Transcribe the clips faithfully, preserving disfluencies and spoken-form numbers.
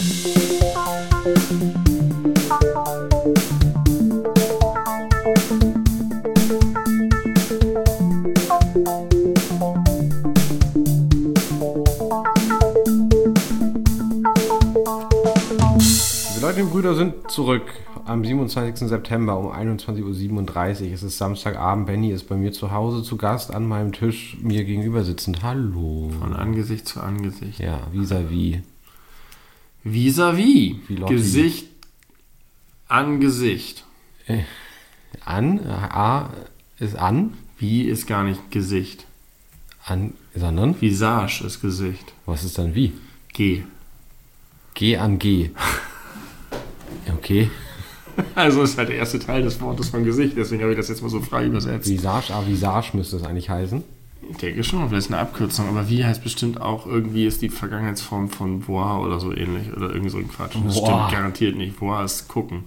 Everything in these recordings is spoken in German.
Die Leute und Brüder sind zurück am siebenundzwanzigsten September um einundzwanzig Uhr siebenunddreißig. Es ist Samstagabend. Benny ist bei mir zu Hause zu Gast an meinem Tisch, mir gegenüber sitzend. Hallo. Von Angesicht zu Angesicht. Ja, vis-à-vis. Vis-à-vis. Gesicht an Gesicht. Äh, an? A ist an? Wie ist gar nicht Gesicht. An, sondern? Visage ist Gesicht. Was ist dann wie? G. G an G. Okay. Also ist halt der erste Teil des Wortes von Gesicht, deswegen habe ich das jetzt mal so frei übersetzt. Visage, ah, Visage müsste das eigentlich heißen. Ich denke schon, vielleicht ist eine Abkürzung, aber wie heißt bestimmt auch irgendwie ist die Vergangenheitsform von voir oder so ähnlich oder irgend so ein Quatsch. Das Boah. stimmt garantiert nicht. Voir ist gucken.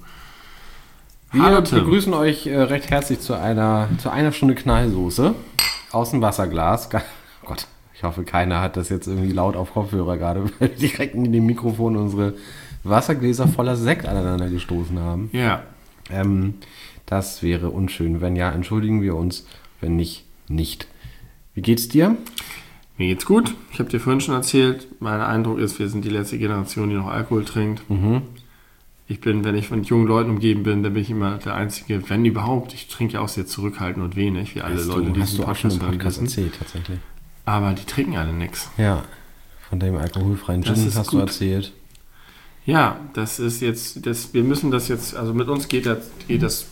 Wir Hallo, Tim. begrüßen euch äh, recht herzlich zu einer, zu einer Stunde Knallsoße aus dem Wasserglas. Ga- Oh Gott, ich hoffe, keiner hat das jetzt irgendwie laut auf Kopfhörer gerade, weil wir direkt in dem Mikrofon unsere Wassergläser voller Sekt aneinander gestoßen haben. Ja. Ähm, das wäre unschön. Wenn ja, entschuldigen wir uns. Wenn nicht, nicht. Wie geht's dir? Mir geht's gut. Ich habe dir vorhin schon erzählt, mein Eindruck ist, wir sind die letzte Generation, die noch Alkohol trinkt. Mhm. Ich bin, wenn ich von jungen Leuten umgeben bin, dann bin ich immer der Einzige, wenn überhaupt. Ich trinke ja auch sehr zurückhaltend und wenig, wie alle Hast Leute, du, die hast diesen du auch schon im hören, Podcast wissen. erzählt, tatsächlich. Aber die trinken alle nichts. Ja, von dem alkoholfreien Das Gin ist hast gut. du erzählt. Ja, das ist jetzt, das, wir müssen das jetzt, also mit uns geht das, geht das,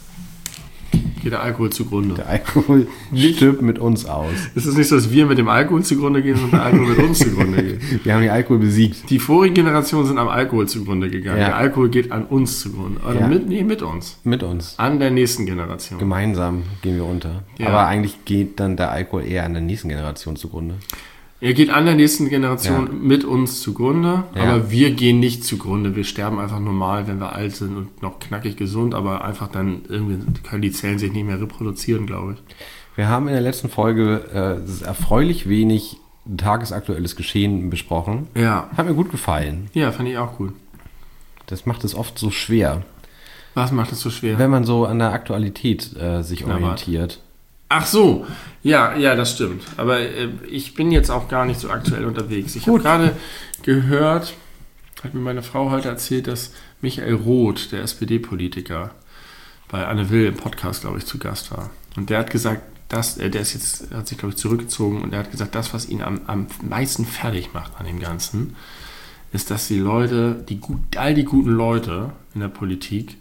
geht der Alkohol zugrunde. Der Alkohol stirbt mit uns aus. Es ist nicht so, dass wir mit dem Alkohol zugrunde gehen, sondern der Alkohol mit uns zugrunde geht. Wir haben den Alkohol besiegt. Die vorigen Generationen sind am Alkohol zugrunde gegangen. Ja. Der Alkohol geht an uns zugrunde. Oder Ja. mit, nee, mit uns. Mit uns. An der nächsten Generation. Gemeinsam gehen wir unter. Ja. Aber eigentlich geht dann der Alkohol eher an der nächsten Generation zugrunde. Er geht an der nächsten Generation Ja. mit uns zugrunde, Ja. aber wir gehen nicht zugrunde. Wir sterben einfach normal, wenn wir alt sind und noch knackig gesund, aber einfach dann irgendwie können die Zellen sich nicht mehr reproduzieren, glaube ich. Wir haben in der letzten Folge äh, erfreulich wenig tagesaktuelles Geschehen besprochen. Ja. Hat mir gut gefallen. Ja, fand ich auch gut. Das macht es oft so schwer, Was macht es so schwer? wenn man so an der Aktualität äh, sich Na, orientiert. Ach so, ja, ja, das stimmt. Aber äh, ich bin jetzt auch gar nicht so aktuell unterwegs. Ich habe Gut. gerade gehört, hat mir meine Frau heute erzählt, dass Michael Roth, der S P D-Politiker, bei Anne Will im Podcast, glaube ich, zu Gast war. Und der hat gesagt, dass, äh, der ist jetzt, hat sich, glaube ich, zurückgezogen und er hat gesagt, das, was ihn am, am meisten fertig macht an dem Ganzen, ist, dass die Leute, die gut, all die guten Leute in der Politik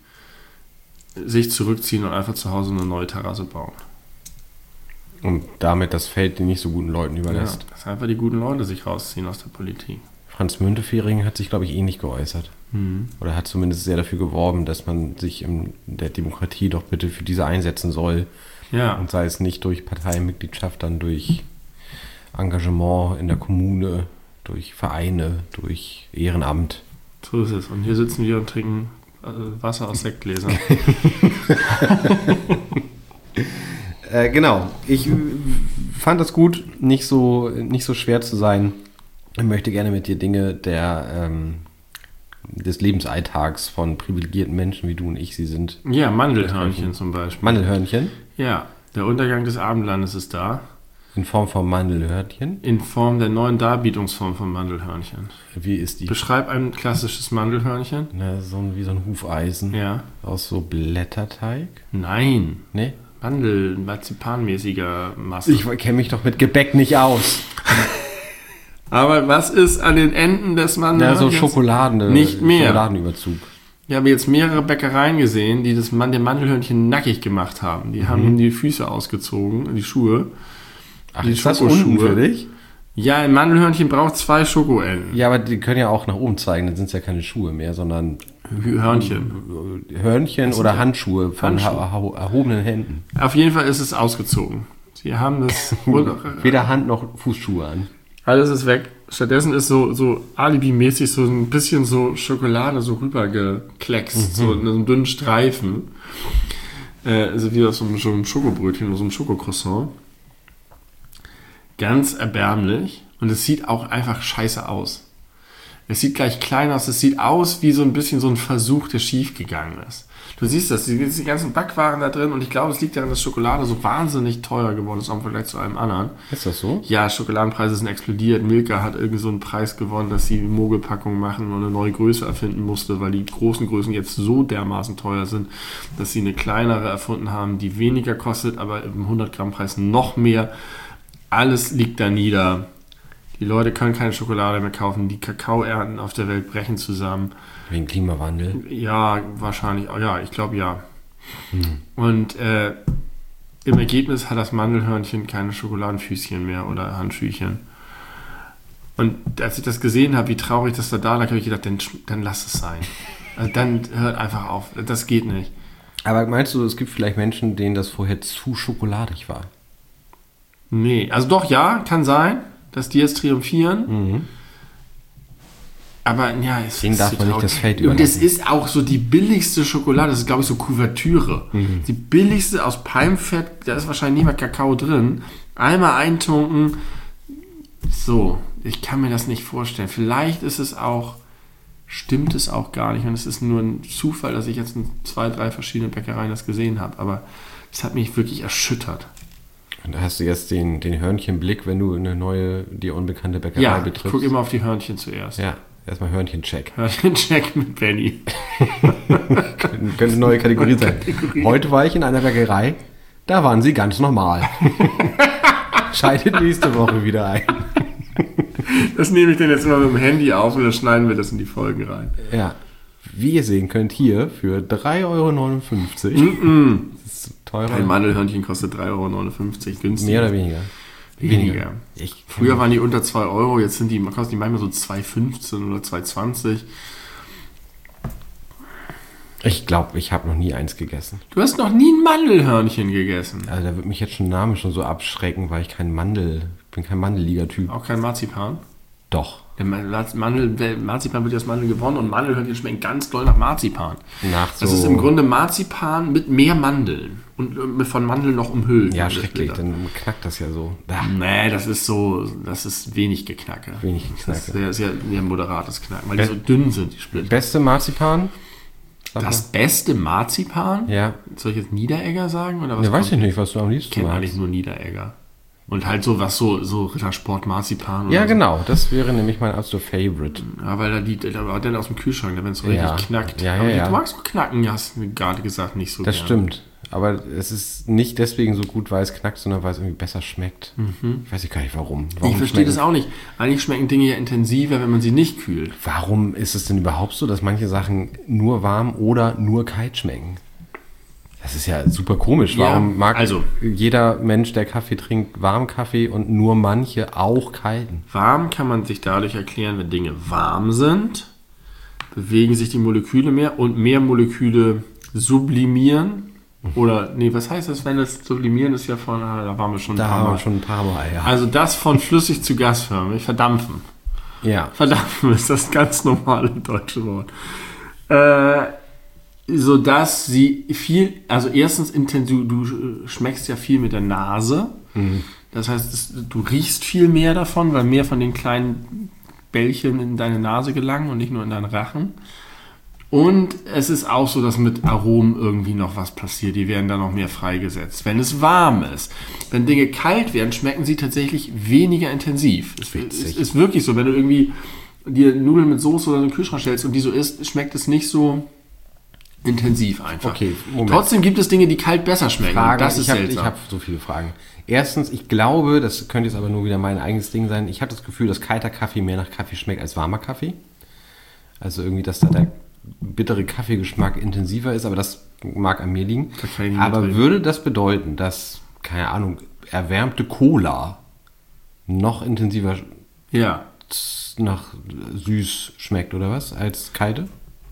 sich zurückziehen und einfach zu Hause eine neue Terrasse bauen. Und damit das Feld den nicht so guten Leuten überlässt. Ja, dass einfach die guten Leute sich rausziehen aus der Politik. Franz Müntefering hat sich, glaube ich, ähnlich geäußert. Mhm. Oder hat zumindest sehr dafür geworben, dass man sich in der Demokratie doch bitte für diese einsetzen soll. Ja, Und sei es nicht durch Parteimitgliedschaft, dann durch Engagement in der Kommune, durch Vereine, durch Ehrenamt. so ist es. Und hier sitzen wir und trinken äh, Wasser aus Sektgläsern. Äh, genau. Ich äh, fand es gut, nicht so, nicht so schwer zu sein. Ich möchte gerne mit dir Dinge der, ähm, des Lebensalltags von privilegierten Menschen, wie du und ich sie sind. Ja, Mandelhörnchen zum Beispiel. Mandelhörnchen Ja, der Untergang des Abendlandes ist da. in Form von Mandelhörnchen. In Form der neuen Darbietungsform von Mandelhörnchen. Wie ist die? Beschreib ein klassisches Mandelhörnchen. Na, so ein, wie so ein Hufeisen Ja. aus so Blätterteig. Nein. Nee? Mandel, marzipanmäßiger Masse. Ich kenne mich doch mit Gebäck nicht aus. Aber was ist an den Enden des Ja, Mandelhörnchens? so Schokoladen, Nicht mehr. Schokoladenüberzug. Ich habe jetzt mehrere Bäckereien gesehen, die das Mann, den Mandelhörnchen nackig gemacht haben. Die haben ihm die Füße ausgezogen, die Schuhe. Ach, Die ist das Schokoschuhe. unten für dich? Ja, ein Mandelhörnchen braucht zwei Schokoenden. Ja, aber die können ja auch nach oben zeigen, dann sind es ja keine Schuhe mehr, sondern Hörnchen. Hörnchen sind oder ja Handschuhe von Handschuhe. ha- ha- erhobenen Händen. Auf jeden Fall ist es ausgezogen. Sie haben das... Weder Hand noch Fußschuhe an. Alles ist weg. Stattdessen ist so, so alibimäßig so ein bisschen so Schokolade so rübergekleckst, so in einem dünnen Streifen. Äh, also wie aus so einem, so einem Schokobrötchen oder so einem Schokocroissant. Ganz erbärmlich. Und es sieht auch einfach scheiße aus. Es sieht gleich klein aus. Es sieht aus wie so ein bisschen so ein Versuch, der schief gegangen ist. Du siehst das, die, die ganzen Backwaren da drin und ich glaube, es liegt daran, dass Schokolade so wahnsinnig teuer geworden ist, auch im Vergleich zu allem anderen. Ist das so? Ja, Schokoladenpreise sind explodiert. Milka hat irgendwie so einen Preis gewonnen, dass sie Mogelpackungen machen und eine neue Größe erfinden musste, weil die großen Größen jetzt so dermaßen teuer sind, dass sie eine kleinere erfunden haben, die weniger kostet, aber im hundert Gramm Preis noch mehr. Alles liegt da nieder. Die Leute können keine Schokolade mehr kaufen. Die Kakaoernten auf der Welt brechen zusammen. Wegen Klimawandel? Ja, wahrscheinlich. Ja, ich glaube ja. Hm. Und äh, im Ergebnis hat das Mandelhörnchen keine Schokoladenfüßchen mehr oder Handschüchen. Und als ich das gesehen habe, wie traurig das da da lag, habe ich gedacht, dann, dann lass es sein. Also dann hört einfach auf. Das geht nicht. Aber meinst du, es gibt vielleicht Menschen, denen das vorher zu schokoladig war? Nee, also doch, ja, kann sein, dass die jetzt triumphieren. Mhm. Aber ja, es Denen ist darf so man nicht traurig. das Feld Und es überlassen. ist auch so die billigste Schokolade, das ist glaube ich so Kuvertüre. Mhm. Die billigste aus Palmfett, da ist wahrscheinlich nicht mal Kakao drin. Einmal eintunken. So, ich kann mir das nicht vorstellen. Vielleicht ist es auch, stimmt es auch gar nicht und es ist nur ein Zufall, dass ich jetzt in zwei, drei verschiedenen Bäckereien das gesehen habe. Aber es hat mich wirklich erschüttert. Und da hast du jetzt den, den Hörnchenblick, wenn du eine neue, dir unbekannte Bäckerei Ja, ich betrittst? gucke immer auf die Hörnchen zuerst. Ja, erstmal Hörnchencheck. Hörnchencheck mit Benny. Könnte eine neue Kategorie sein. Kategorie. Heute war ich in einer Bäckerei, da waren sie ganz normal. Schaltet nächste Woche wieder ein. Das nehme ich dann jetzt immer mit dem Handy auf und dann schneiden wir das in die Folgen rein. Ja. Wie ihr sehen könnt, hier für drei Euro neunundfünfzig. Mm-mm. Das ist teurer. Ein Mandelhörnchen kostet drei Euro neunundfünfzig, günstig. Mehr oder weniger? Weniger. Ich, Früher waren die unter zwei Euro, jetzt sind die, kosten die manchmal so zwei fünfzehn oder zwei zwanzig. ich glaube, ich habe noch nie eins gegessen. Du hast noch nie ein Mandelhörnchen gegessen. Also da wird mich jetzt schon Name schon so abschrecken, weil ich kein Mandel, ich bin kein Mandelliga-Typ. Auch kein Marzipan. Doch. Der Mandel, der Marzipan wird ja aus Mandel gewonnen und Mandelhörnchen schmecken ganz doll nach Marzipan. Nach so, Das ist im Grunde Marzipan mit mehr Mandeln und äh, von Mandeln noch umhüllt. ja, Das schrecklich, Splitter. dann knackt das ja so. Ah, Nee, das ist so, das ist wenig Geknacke. wenig Das ist Knacke. sehr, sehr, sehr moderates Knacken, weil die Be- so dünn sind, die Splitter. Beste Marzipan? Sag Das beste Marzipan? mal. Ja. Soll ich jetzt Niederegger sagen? Oder was Ne, weiß kommt? ich nicht, was du am Ich liebsten kenne magst. eigentlich nur Niederegger. Und halt so was, so, so Rittersport Marzipan. Ja, oder genau. Das wäre nämlich mein absoluter Favorite. So. Ja, weil da die, da war der aus dem Kühlschrank, wenn es so Ja. richtig knackt. Ja, ja, Aber ja. du magst auch knacken, ja, hast du gerade gesagt, nicht so Das gern. stimmt. Aber es ist nicht deswegen so gut, weil es knackt, sondern weil es irgendwie besser schmeckt. Ich weiß gar nicht warum. warum Ich verstehe schmecken- das auch nicht. Eigentlich schmecken Dinge ja intensiver, wenn man sie nicht kühlt. Warum ist es denn überhaupt so, dass manche Sachen nur warm oder nur kalt schmecken? Das ist ja super komisch. Ja, Warum mag also- jeder Mensch, der Kaffee trinkt, warmen Kaffee und nur manche auch kalten? Warm kann man sich dadurch erklären, wenn Dinge warm sind, bewegen sich die Moleküle mehr und mehr Moleküle sublimieren. Oder, nee, was heißt das, wenn das sublimieren ist ja von, ah, da waren wir schon ein Da paar haben wir Mal. schon ein paar Mal, ja. Also das von flüssig zu gasförmig, verdampfen. ja. Verdampfen ist das ganz normale deutsche Wort. Äh, sodass sie viel, also erstens, inten- du, du schmeckst ja viel mit der Nase. Mhm. Das heißt, es, du riechst viel mehr davon, weil mehr von den kleinen Bällchen in deine Nase gelangen und nicht nur in deinen Rachen. Und es ist auch so, dass mit Aromen irgendwie noch was passiert. Die werden dann noch mehr freigesetzt. Wenn es warm ist. Wenn Dinge kalt werden, schmecken sie tatsächlich weniger intensiv. Es Witzig. ist, ist wirklich so. Wenn du irgendwie dir Nudeln mit Soße oder so in den Kühlschrank stellst und die so isst, schmeckt es nicht so intensiv einfach. Okay, Moment. Trotzdem gibt es Dinge, die kalt besser schmecken. Fragen. Das ist ich habe seltsam. hab so viele Fragen. Erstens, ich glaube, das könnte jetzt aber nur wieder mein eigenes Ding sein, ich habe das Gefühl, dass kalter Kaffee mehr nach Kaffee schmeckt als warmer Kaffee. Also irgendwie, dass da der bittere Kaffeegeschmack intensiver ist, aber das mag an mir liegen. Da kann ich nicht Aber mitreden. würde das bedeuten, dass, keine Ahnung, erwärmte Cola noch intensiver Ja. nach süß schmeckt oder was, als kalte?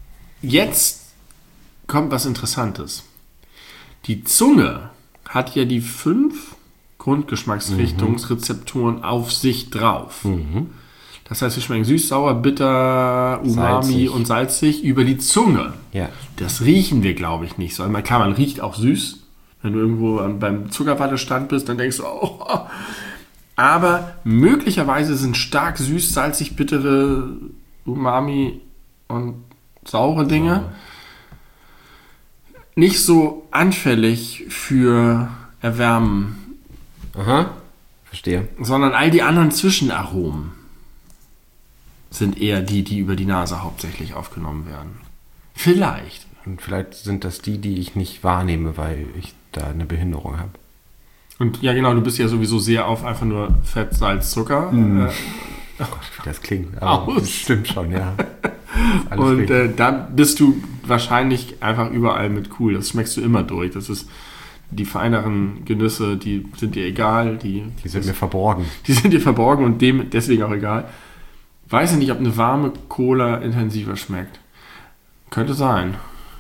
Jetzt kommt was Interessantes. Die Zunge hat ja die fünf Grundgeschmacksrichtungsrezeptoren auf sich drauf. Das heißt, wir schmecken süß, sauer, bitter, umami Salzig. und salzig über die Zunge. Ja. Das riechen wir, glaube ich, nicht so. Also, klar, man riecht auch süß. Wenn du irgendwo an- beim Zuckerwattestand bist, dann denkst du, oh. Aber möglicherweise sind stark süß, salzig, bittere Umami und saure Dinge. Nicht so anfällig für Erwärmen. Aha, verstehe. Sondern all die anderen Zwischenaromen sind eher die, die über die Nase hauptsächlich aufgenommen werden. Vielleicht. Und vielleicht sind das die, die ich nicht wahrnehme, weil ich da eine Behinderung habe. Und ja, genau, du bist ja sowieso sehr auf einfach nur Fett, Salz, Zucker. Mm. Äh, oh Gott, wie das klingt. Aber Aus. das stimmt schon, ja. Alles und richtig. äh, da bist du wahrscheinlich einfach überall mit cool. Das schmeckst du immer durch. Das ist die feineren Genüsse, die sind dir egal. Die, die sind mir verborgen. Die sind dir verborgen und dem deswegen auch egal. Weiß ich nicht, ob eine warme Cola intensiver schmeckt. Könnte sein.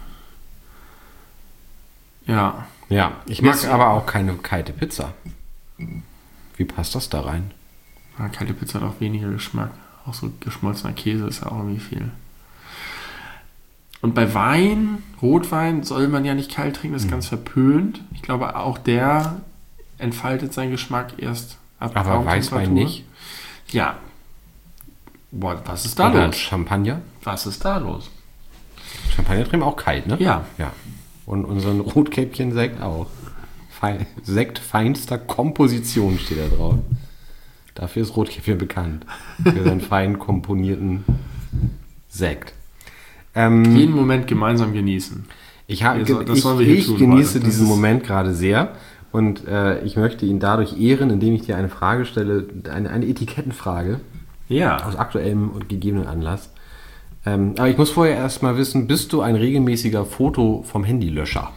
Ja. Ja, ich mag Jetzt, aber auch keine kalte Pizza. Wie passt das da rein? Ja, kalte Pizza hat auch weniger Geschmack. Auch so geschmolzener Käse ist ja auch irgendwie viel. Und bei Wein, Rotwein, soll man ja nicht kalt trinken, das ist mhm. ganz verpönt. Ich glaube, auch der entfaltet seinen Geschmack erst ab Aber Weißwein nicht? Ja. Boah, was ist da Oder los? Champagner? Was ist da los? Champagner trinken auch kalt, ne? Ja. Ja. Und unseren Rotkäppchen-Sekt auch. Fein, Sekt feinster Komposition steht da drauf. Dafür ist Rotkäppchen bekannt. Für seinen fein komponierten Sekt. Ähm, Jeden Moment gemeinsam genießen. Ich, hab, Also, das ich, sollen wir hier ich tun, genieße das diesen ist- Moment gerade sehr und äh, ich möchte ihn dadurch ehren, indem ich dir eine Frage stelle, eine, eine Etikettenfrage Ja. aus aktuellem und gegebenen Anlass. Ähm, aber ich muss vorher erstmal wissen, bist du ein regelmäßiger Foto vom Handylöscher?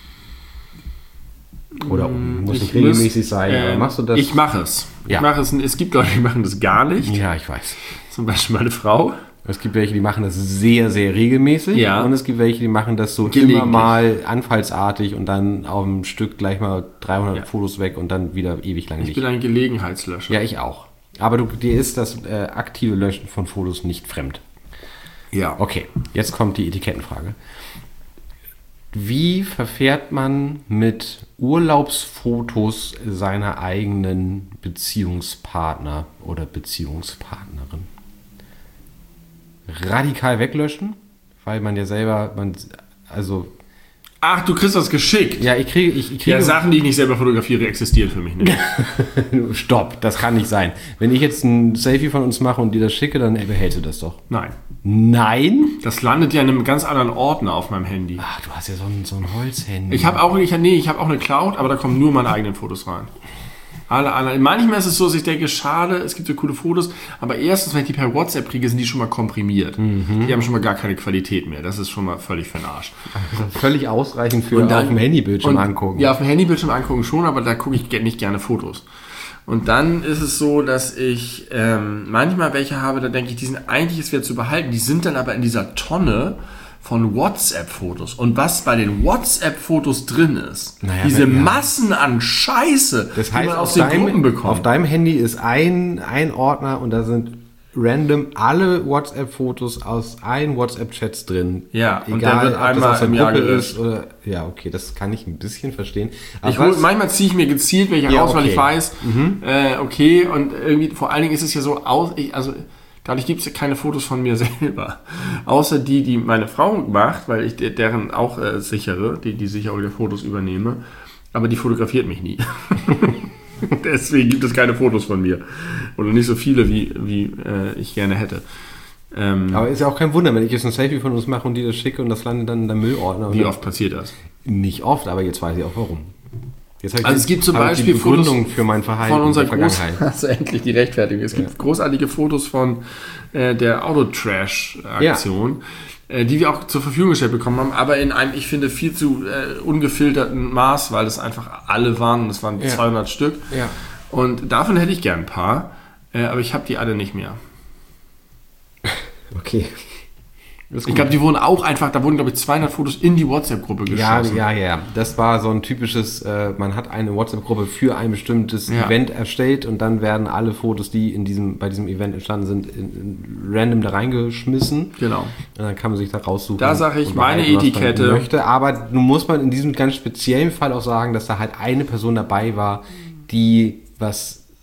Oder muss Ich nicht regelmäßig müsst- sein, aber ähm, machst du das? Ich mache es. Ja. Ich mache es. Es gibt Leute, die machen das gar nicht. Ja, ich weiß. Zum Beispiel meine Frau. Es gibt welche, die machen das sehr, sehr regelmäßig. Ja. Und es gibt welche, die machen das so Gelegentlich. immer mal anfallsartig und dann auf dem Stück gleich mal dreihundert Ja. Fotos weg und dann wieder ewig lang Ich nicht. bin ein Gelegenheitslöscher. Ja, ich auch. Aber du, dir ist das äh, aktive Löschen von Fotos nicht fremd. Ja. Okay, jetzt kommt die Etikettenfrage. Wie verfährt man mit Urlaubsfotos seiner eigenen Beziehungspartner oder Beziehungspartnerin? Radikal weglöschen, weil man ja selber, man, also, Ach, du kriegst das geschickt. ja, ich kriege, ich, ich kriege, Ja, Sachen, die ich nicht selber fotografiere, existieren für mich nicht. stopp, das kann nicht sein. Wenn ich jetzt ein Selfie von uns mache und dir das schicke, dann behältst du das doch. Nein. Nein? Das landet ja in einem ganz anderen Ordner auf meinem Handy. Ach, du hast ja so ein, so ein Holzhandy. Ich habe auch, ich, nee, ich habe auch eine Cloud, aber da kommen nur meine eigenen Fotos rein. Alle anderen. Manchmal ist es so, dass ich denke, schade, es gibt so coole Fotos, aber erstens, wenn ich die per WhatsApp kriege, sind die schon mal komprimiert. Mhm. Die haben schon mal gar keine Qualität mehr. Das ist schon mal völlig für den Arsch. Also völlig ausreichend für Und dann- auf dem Handybildschirm und- angucken. Ja, auf dem Handybildschirm angucken schon, aber da gucke ich ge- nicht gerne Fotos. Und dann ist es so, dass ich ähm, manchmal welche habe, da denke ich, die sind eigentlich es wert zu behalten. Die sind dann aber in dieser Tonne von WhatsApp-Fotos. Und was bei den WhatsApp-Fotos drin ist, Naja, diese wenn- ja. Massen an Scheiße, Das die heißt, man auf aus den Gruppen deinem, bekommt. auf deinem Handy ist ein, ein Ordner und da sind random alle WhatsApp-Fotos aus allen WhatsApp-Chats drin. Ja, und Egal, der wird ob einmal das aus der im Jahr Gruppe gelöscht. ist oder. Ja, okay, das kann ich ein bisschen verstehen. Aber Ich hol, was- manchmal ziehe ich mir gezielt welche Ja, aus, weil okay. ich weiß, äh, okay, und irgendwie, vor allen Dingen ist es ja so aus, ich, also dadurch gibt es ja keine Fotos von mir selber. Außer die, die meine Frau macht, weil ich de- deren auch äh, sichere, die, die Sicherung der Fotos übernehme. Aber die fotografiert mich nie. Deswegen gibt es keine Fotos von mir. Oder nicht so viele, wie, wie äh, ich gerne hätte. Ähm, aber ist ja auch kein Wunder, wenn ich jetzt ein Selfie von uns mache und dir das schicke und das landet dann in der Müllordner. und wie dann- oft passiert das? Nicht oft, aber jetzt weiß ich auch warum. Jetzt habe ich Also die- es gibt zum habe ich Beispiel die Begründung Fotos für mein Verhalten von unserer in der Groß Vergangenheit. also endlich die Rechtfertigung. Es gibt großartige Fotos von äh, der Autotrash-Aktion, äh, die wir auch zur Verfügung gestellt bekommen haben, aber in einem, ich finde, viel zu äh, ungefilterten Maß, weil es einfach alle waren, und es waren Ja. zweihundert Stück. Ja. Und davon hätte ich gern ein paar, äh, aber ich habe die alle nicht mehr. Okay. Das ist Ich gut. glaube, die wurden auch einfach, da wurden, glaube ich, zweihundert Fotos in die WhatsApp-Gruppe Ja, geschossen. ja, ja. Das war so ein typisches, äh, man hat eine WhatsApp-Gruppe für ein bestimmtes Ja. Event erstellt und dann werden alle Fotos, die in diesem, bei diesem Event entstanden sind, in, in random da reingeschmissen. Genau. Und dann kann man sich da raussuchen. Da sage ich, und meine behalten, was man Etikette- möchte. Aber nun muss man in diesem ganz speziellen Fall auch sagen, dass da halt eine Person dabei war, die was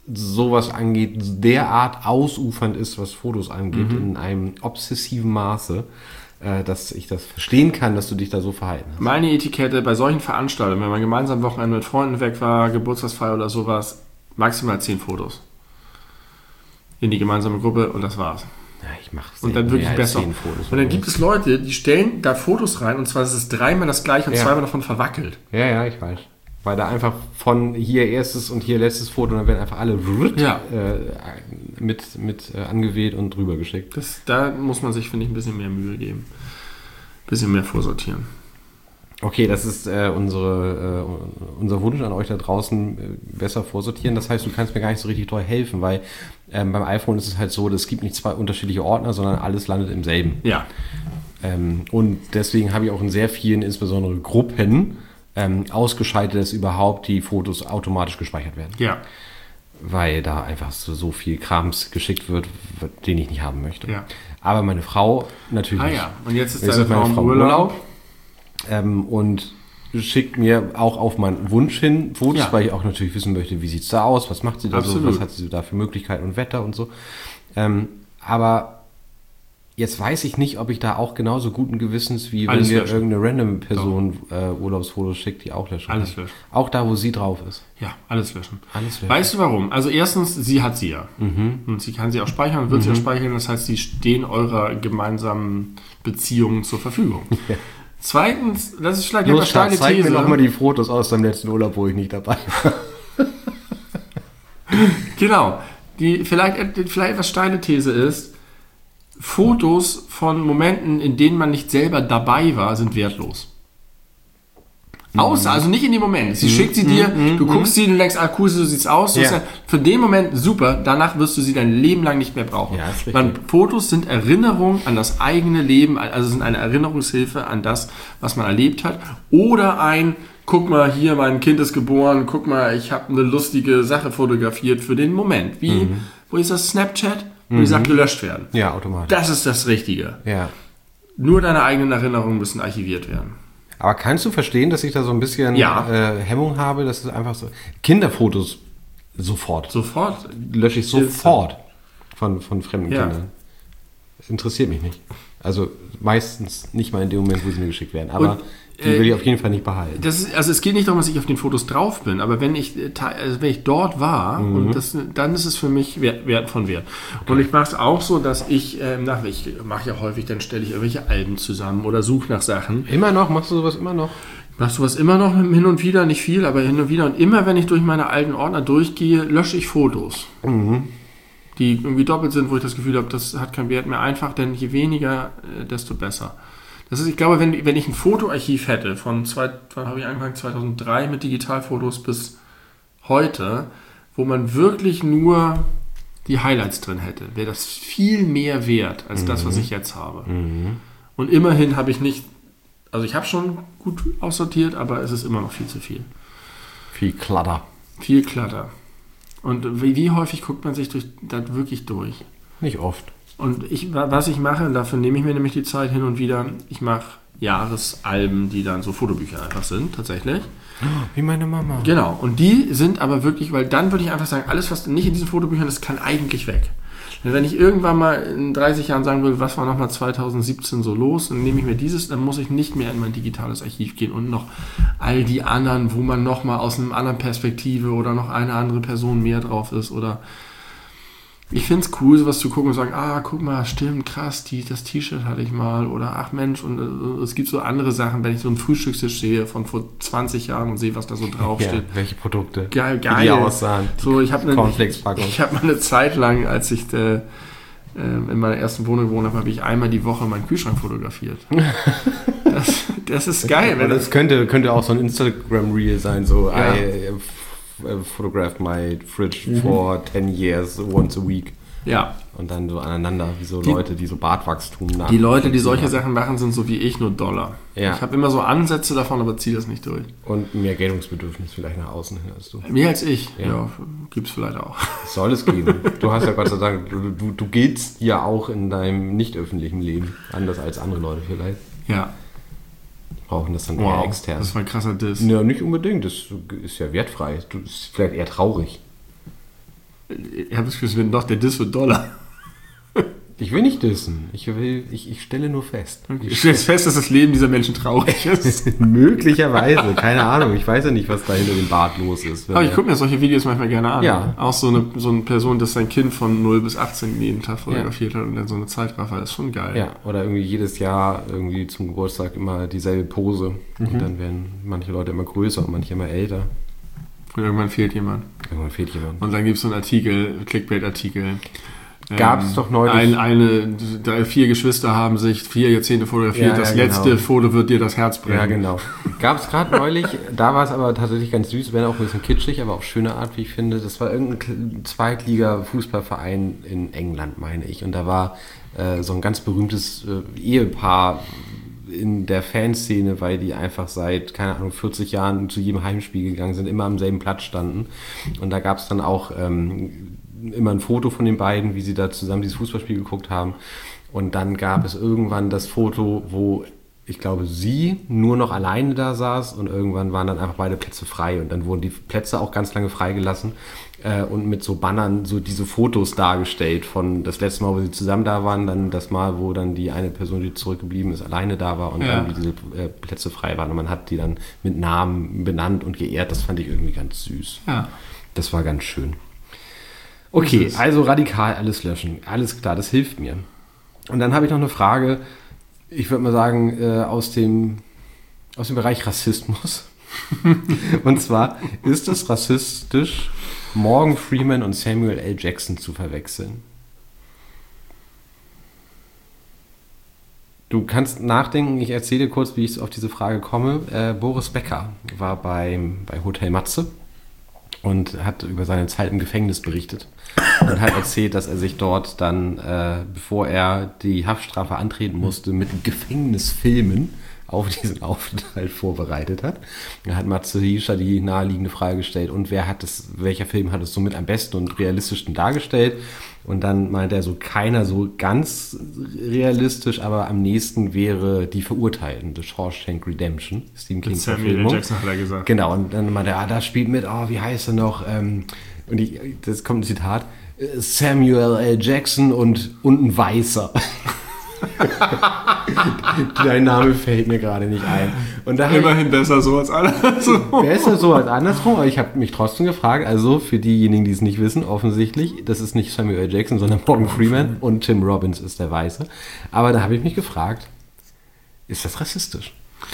sowas angeht, derart ausufernd ist, was Fotos angeht, Mhm. in einem obsessiven Maße, äh, dass ich das verstehen kann, dass du dich da so verhalten hast. Meine Etikette bei solchen Veranstaltungen, wenn man gemeinsam Wochenende mit Freunden weg war, Geburtstagsfeier oder sowas, maximal zehn Fotos. In die gemeinsame Gruppe und das war's. Ja, ich mache Und dann wirklich besser. Fotos Und dann gibt es Leute, die stellen da Fotos rein und zwar ist es dreimal das gleiche und Ja. zweimal davon verwackelt. Ja, ja, ich weiß. Weil da einfach von hier erstes und hier letztes Foto, dann werden einfach alle Ja. äh, mit, mit äh, angeweht und drüber geschickt. Das, da muss man sich, finde ich, ein bisschen mehr Mühe geben. Ein bisschen mehr vorsortieren. Okay, das ist äh, unsere, äh, unser Wunsch an euch da draußen, äh, besser vorsortieren. Das heißt, du kannst mir gar nicht so richtig doll helfen, weil ähm, beim iPhone ist es halt so, es gibt nicht zwei unterschiedliche Ordner, sondern alles landet im selben. Ja. Ähm, und deswegen habe ich auch in sehr vielen, insbesondere Gruppen, ähm, ausgeschaltet, dass überhaupt die Fotos automatisch gespeichert werden. Ja. Weil da einfach so, so viel Krams geschickt wird, den ich nicht haben möchte. Ja. Aber meine Frau natürlich Ah nicht. ja. Und jetzt ist Jetzt deine ist meine Frau im Frau im Urlaub. Ähm, und schickt mir auch auf meinen Wunsch hin Fotos, Ja. weil ich auch natürlich wissen möchte, wie sieht es da aus, was macht sie da Absolut. so, was hat sie da für Möglichkeiten und Wetter und so. Ähm, aber jetzt weiß ich nicht, ob ich da auch genauso guten Gewissens, wie Alles wenn mir löschen. irgendeine random Person äh, Urlaubsfotos schickt, die auch löschen Alles kann. löschen. Auch da, wo sie drauf ist. Ja, alles löschen. Alles löschen. Weißt du warum? Also erstens, sie hat sie ja. Mhm. Und sie kann sie auch speichern und wird sie auch speichern. Das heißt, sie stehen eurer gemeinsamen Beziehung zur Verfügung. Ja. Zweitens, das ist vielleicht eine Los, steile Schatz, zeig These. mir noch mal die Fotos aus deinem letzten Urlaub, wo ich nicht dabei war. Genau. Die vielleicht, vielleicht etwas steile These ist, Fotos von Momenten, in denen man nicht selber dabei war, sind wertlos. Außer, also nicht in dem Moment. Sie schickt sie dir, du guckst sie und denkst, ah cool, so sieht's aus. So Ja. ist ja für den Moment super, danach wirst du sie dein Leben lang nicht mehr brauchen. Ja, ist richtig. Weil Fotos sind Erinnerung an das eigene Leben, also sind eine Erinnerungshilfe an das, was man erlebt hat. Oder ein, guck mal, hier, mein Kind ist geboren, guck mal, ich habe eine lustige Sache fotografiert für den Moment. Wie, wo ist das Snapchat? Wo die sagt, gelöscht werden. Ja, automatisch. Das ist das Richtige. Ja. Nur deine eigenen Erinnerungen müssen archiviert werden. Aber kannst du verstehen, dass ich da so ein bisschen Ja. äh, Hemmung habe? Das ist einfach so. Kinderfotos sofort. Sofort. Lösche ich sofort von, von fremden Ja. Kindern. Das interessiert mich nicht. Also meistens nicht mal in dem Moment, wo sie mir geschickt werden. Aber Und, die äh, will ich auf jeden Fall nicht behalten. Das ist, also es geht nicht darum, dass ich auf den Fotos drauf bin, aber wenn ich, äh, te- also wenn ich dort war, Mhm. und das, dann ist es für mich wert, wert von Wert. Und ich mache es auch so, dass ich, ähm, nach, ich mache ja häufig, dann stelle ich irgendwelche Alben zusammen oder suche nach Sachen. Immer noch? Machst du sowas immer noch? Machst du was immer noch hin und wieder, nicht viel, aber hin und wieder. Und immer, wenn ich durch meine alten Ordner durchgehe, lösche ich Fotos. Die irgendwie doppelt sind, wo ich das Gefühl habe, das hat keinen Wert mehr. Einfach, denn je weniger, äh, desto besser. Das ist, ich glaube, wenn, wenn ich ein Fotoarchiv hätte, von zwei, wann habe ich angefangen, zweitausenddrei mit Digitalfotos bis heute, wo man wirklich nur die Highlights drin hätte, wäre das viel mehr wert als das, was ich jetzt habe. Und immerhin habe ich nicht, also ich habe schon gut aussortiert, aber es ist immer noch viel zu viel. Viel Klatter. Viel Klatter. Und wie, wie häufig guckt man sich durch, da wirklich durch? Nicht oft. Und ich, was ich mache, und dafür nehme ich mir nämlich die Zeit hin und wieder, ich mache Jahresalben, die dann so Fotobücher einfach sind, tatsächlich. Wie meine Mama. Genau, und die sind aber wirklich, weil dann würde ich einfach sagen, alles, was nicht in diesen Fotobüchern ist, kann eigentlich weg. Denn wenn ich irgendwann mal in dreißig Jahren sagen will, was war nochmal zweitausendsiebzehn so los, dann nehme ich mir dieses, dann muss ich nicht mehr in mein digitales Archiv gehen und noch all die anderen, wo man nochmal aus einer anderen Perspektive oder noch eine andere Person mehr drauf ist oder ich finde es cool, sowas zu gucken und sagen, ah, guck mal, stimmt, krass, die, das T-Shirt hatte ich mal oder ach Mensch, und äh, es gibt so andere Sachen, wenn ich so einen Frühstückstisch sehe von vor zwanzig Jahren und sehe, was da so Ja, draufsteht. welche Produkte. Geil, geil. Wie die aussahen. So, ich habe eine, Cornflakes-Packung. ich habe mal eine Zeit lang, als ich äh, äh, in meiner ersten Wohnung gewohnt habe, habe ich einmal die Woche meinen Kühlschrank fotografiert. Das, das ist geil. Wenn das das, könnte, könnte auch so ein Instagram-Reel sein, so Ja. I uh, photographed my fridge for ten years, once a week. ja, Und dann so aneinander, wie so Die- Leute, die so Bartwachstum nach. die Leute, die solche Sachen machen, sind so wie ich, nur Dollar. Ja. Ich habe immer so Ansätze davon, aber ziehe das nicht durch. Und mehr Geltungsbedürfnis vielleicht nach außen hin als du. Mehr als ich, Ja. ja, gibt's vielleicht auch. Soll es geben. Du hast ja Gott sei Dank, du, du, du giltst ja auch in deinem nicht öffentlichen Leben. Anders als andere Leute vielleicht. Ja, Brauchen das dann eher wow, extern. das war ein krasser Diss. Ja, nicht unbedingt. Das ist ja wertfrei. Du bist vielleicht eher traurig. Ich habe das Gefühl, doch, der Diss wird doller. Ich will nicht dissen. Ich, will, ich, ich stelle nur fest. Okay. Ich stelle fest, dass das Leben dieser Menschen traurig ist. Möglicherweise. Keine Ahnung. Ich weiß ja nicht, was da hinter dem Bart los ist. Aber ich gucke mir solche Videos manchmal gerne an. Ja. Auch so eine, so eine Person, das sein Kind von null bis achtzehn jeden Tag fotografiert ja. hat und dann so eine Zeitraffer. Das ist schon geil. Ja, oder irgendwie jedes Jahr irgendwie zum Geburtstag immer dieselbe Pose. Mhm. Und dann werden manche Leute immer größer und manche immer älter. Und irgendwann fehlt jemand. Irgendwann fehlt jemand. Und dann gibt es so einen Artikel, Clickbait-Artikel. Gab es ähm, doch neulich. Ein, eine, drei, vier Geschwister haben sich vier Jahrzehnte fotografiert. Ja, das ja, letzte genau. Foto wird dir das Herz brechen. Ja, genau. Gab es gerade neulich. Da war es aber tatsächlich ganz süß, wenn auch ein bisschen kitschig, aber auf schöne Art, wie ich finde. Das war irgendein Zweitliga-Fußballverein in England, meine ich. Und da war äh, so ein ganz berühmtes äh, Ehepaar in der Fanszene, weil die einfach seit, keine Ahnung, vierzig Jahren zu jedem Heimspiel gegangen sind, immer am selben Platz standen. Und da gab es dann auch ähm, immer ein Foto von den beiden, wie sie da zusammen dieses Fußballspiel geguckt haben. Und dann gab es irgendwann das Foto, wo ich glaube, sie nur noch alleine da saß und irgendwann waren dann einfach beide Plätze frei und dann wurden die Plätze auch ganz lange freigelassen äh, und mit so Bannern so diese Fotos dargestellt von das letzte Mal, wo sie zusammen da waren, dann das Mal, wo dann die eine Person, die zurückgeblieben ist, alleine da war und ja. dann wie diese äh, Plätze frei waren und man hat die dann mit Namen benannt und geehrt. Das fand ich irgendwie ganz süß. Ja. Das war ganz schön. Okay, also radikal alles löschen. Alles klar, das hilft mir. Und dann habe ich noch eine Frage, ich würde mal sagen, äh, aus dem, aus dem Bereich Rassismus. Und zwar, ist es rassistisch, Morgan Freeman und Samuel L. Jackson zu verwechseln? Du kannst nachdenken, ich erzähle kurz, wie ich auf diese Frage komme. Äh, Boris Becker war beim, bei Hotel Matze und hat über seine Zeit im Gefängnis berichtet und hat erzählt, dass er sich dort dann, äh, bevor er die Haftstrafe antreten musste, mit Gefängnisfilmen auf diesen Aufenthalt vorbereitet hat. Da hat Matze Hilscher die naheliegende Frage gestellt, und wer hat es, welcher Film hat es somit am besten und realistischsten dargestellt? Und dann meinte er so, keiner so ganz realistisch, aber am nächsten wäre Die Verurteilten, The Shawshank Redemption, Stephen King Verfilmung. Jackson hat er gesagt. Genau, und dann meinte er, ah, da spielt mit, oh, wie heißt er noch? Ähm, und ich, das kommt ein Zitat, Samuel L. Jackson und, und ein Weißer. Dein Name fällt mir gerade nicht ein. Und da Immerhin ich, besser so als andersrum. Besser so als andersrum, aber ich habe mich trotzdem gefragt, also für diejenigen, die es nicht wissen, offensichtlich, das ist nicht Samuel L. Jackson, sondern Morgan Freeman und Tim Robbins ist der Weiße. Aber da habe ich mich gefragt, ist das rassistisch?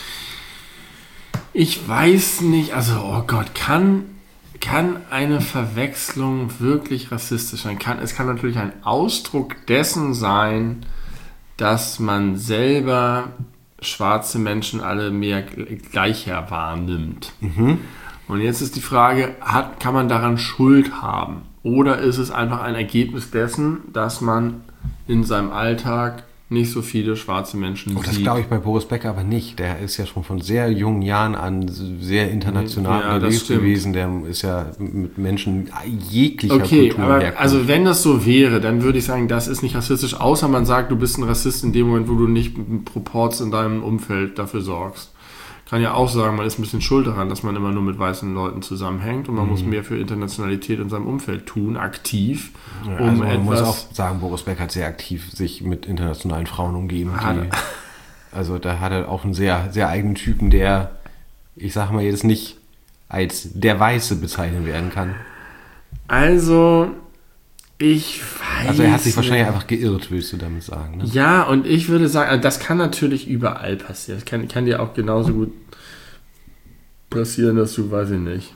Ich weiß nicht, also oh Gott, kann, kann eine Verwechslung wirklich rassistisch sein? Kann, es kann natürlich ein Ausdruck dessen sein, dass man selber schwarze Menschen alle mehr gleicher wahrnimmt. Mhm. Und jetzt ist die Frage, hat, kann man daran Schuld haben? Oder ist es einfach ein Ergebnis dessen, dass man in seinem Alltag nicht so viele schwarze Menschen oh, sieht? Das glaube ich bei Boris Becker aber nicht. Der ist ja schon von sehr jungen Jahren an sehr international ja, unterwegs gewesen. Der ist ja mit Menschen jeglicher okay, Kultur aber herkommt. Also wenn das so wäre, dann würde ich sagen, das ist nicht rassistisch, außer man sagt, du bist ein Rassist in dem Moment, wo du nicht mit Proports in deinem Umfeld dafür sorgst. Kann ja auch sagen, man ist ein bisschen schuld daran, dass man immer nur mit weißen Leuten zusammenhängt und man mhm. muss mehr für Internationalität in seinem Umfeld tun, aktiv. Ja, um also man etwas, muss auch sagen, Boris Becker hat sehr aktiv sich mit internationalen Frauen umgeben. Die, also da hat er auch einen sehr, sehr eigenen Typen, der, ich sag mal jetzt nicht als der Weiße bezeichnet werden kann. Also, ich weiß Also er hat sich wahrscheinlich einfach geirrt, willst du damit sagen, ne? Ja, und ich würde sagen, das kann natürlich überall passieren. Das kann, kann dir auch genauso gut passieren, dass du, weiß ich nicht,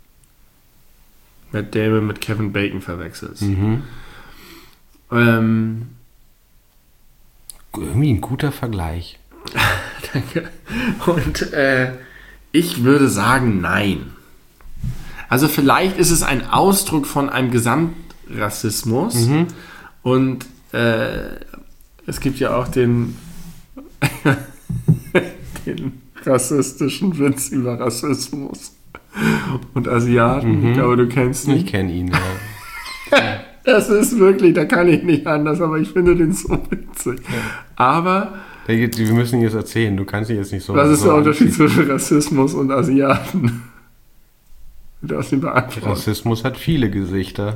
Matt Damon mit Kevin Bacon verwechselst. Mhm. Ähm, Irgendwie ein guter Vergleich. Danke. Und äh, ich würde sagen, nein. Also vielleicht ist es ein Ausdruck von einem Gesamtrassismus mhm. und äh, es gibt ja auch den, den rassistischen Witz über Rassismus und Asiaten. Mhm. Ich glaube, du kennst ihn. Ich kenne ihn, ja. Das ist wirklich, da kann ich nicht anders, aber ich finde den so witzig. Ja. Aber wir müssen ihn jetzt erzählen, du kannst ihn jetzt nicht so... Was ist so der Unterschied zwischen Rassismus und Asiaten? Du hast ihn beantwortet. Rassismus hat viele Gesichter.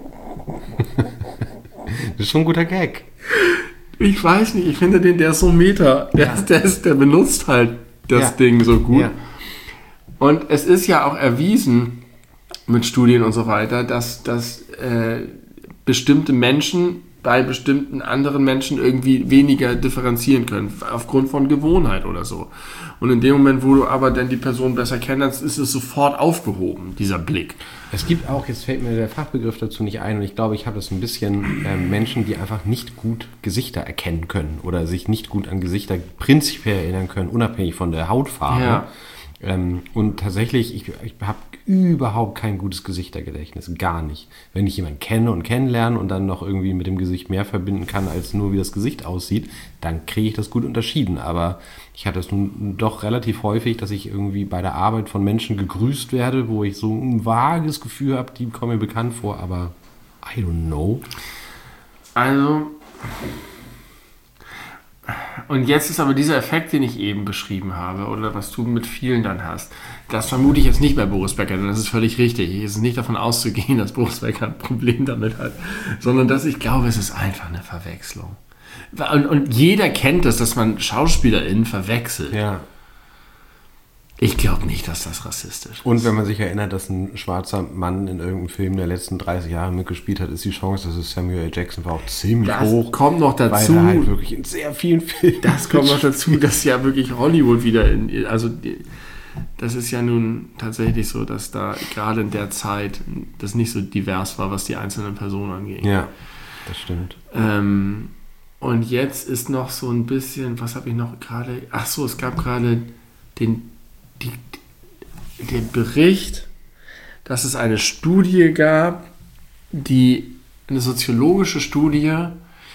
Das ist schon ein guter Gag. Ich weiß nicht, ich finde den, der ist so meta. Der, ja. der, ist, der benutzt halt das ja. Ding so gut. Ja. Und es ist ja auch erwiesen mit Studien und so weiter, dass, dass äh, bestimmte Menschen bei bestimmten anderen Menschen irgendwie weniger differenzieren können, aufgrund von Gewohnheit oder so. Und in dem Moment, wo du aber dann die Person besser kennst, ist es sofort aufgehoben, dieser Blick. Es gibt auch, jetzt fällt mir der Fachbegriff dazu nicht ein, und ich glaube, ich habe das ein bisschen, äh, Menschen, die einfach nicht gut Gesichter erkennen können oder sich nicht gut an Gesichter prinzipiell erinnern können, unabhängig von der Hautfarbe. Ja. Ähm, und tatsächlich, ich, ich habe überhaupt kein gutes Gesichtergedächtnis, gar nicht. Wenn ich jemanden kenne und kennenlerne und dann noch irgendwie mit dem Gesicht mehr verbinden kann, als nur wie das Gesicht aussieht, dann kriege ich das gut unterschieden. Aber ich hatte es nun doch relativ häufig, dass ich irgendwie bei der Arbeit von Menschen gegrüßt werde, wo ich so ein vages Gefühl habe, die kommen mir bekannt vor, aber I don't know. Also... Und jetzt ist aber dieser Effekt, den ich eben beschrieben habe, oder was du mit vielen dann hast, das vermute ich jetzt nicht bei Boris Becker, denn das ist völlig richtig. Es ist nicht davon auszugehen, dass Boris Becker ein Problem damit hat, sondern dass ich glaube, es ist einfach eine Verwechslung. Und, und jeder kennt es, dass man SchauspielerInnen verwechselt. Ja. Ich glaube nicht, dass das rassistisch ist. Und wenn man sich erinnert, dass ein schwarzer Mann in irgendeinem Film der letzten dreißig Jahre mitgespielt hat, ist die Chance, dass es Samuel L. Jackson war, auch ziemlich das hoch. Das kommt noch dazu. Weil er halt wirklich in sehr vielen Filmen... Das kommt noch dazu, dass ja wirklich Hollywood wieder in... Also das ist ja nun tatsächlich so, dass da gerade in der Zeit das nicht so divers war, was die einzelnen Personen angeht. Ja, das stimmt. Ähm, und jetzt ist noch so ein bisschen... Was habe ich noch gerade... Ach so, es gab gerade den... Die, der Bericht, dass es eine Studie gab, die eine soziologische Studie,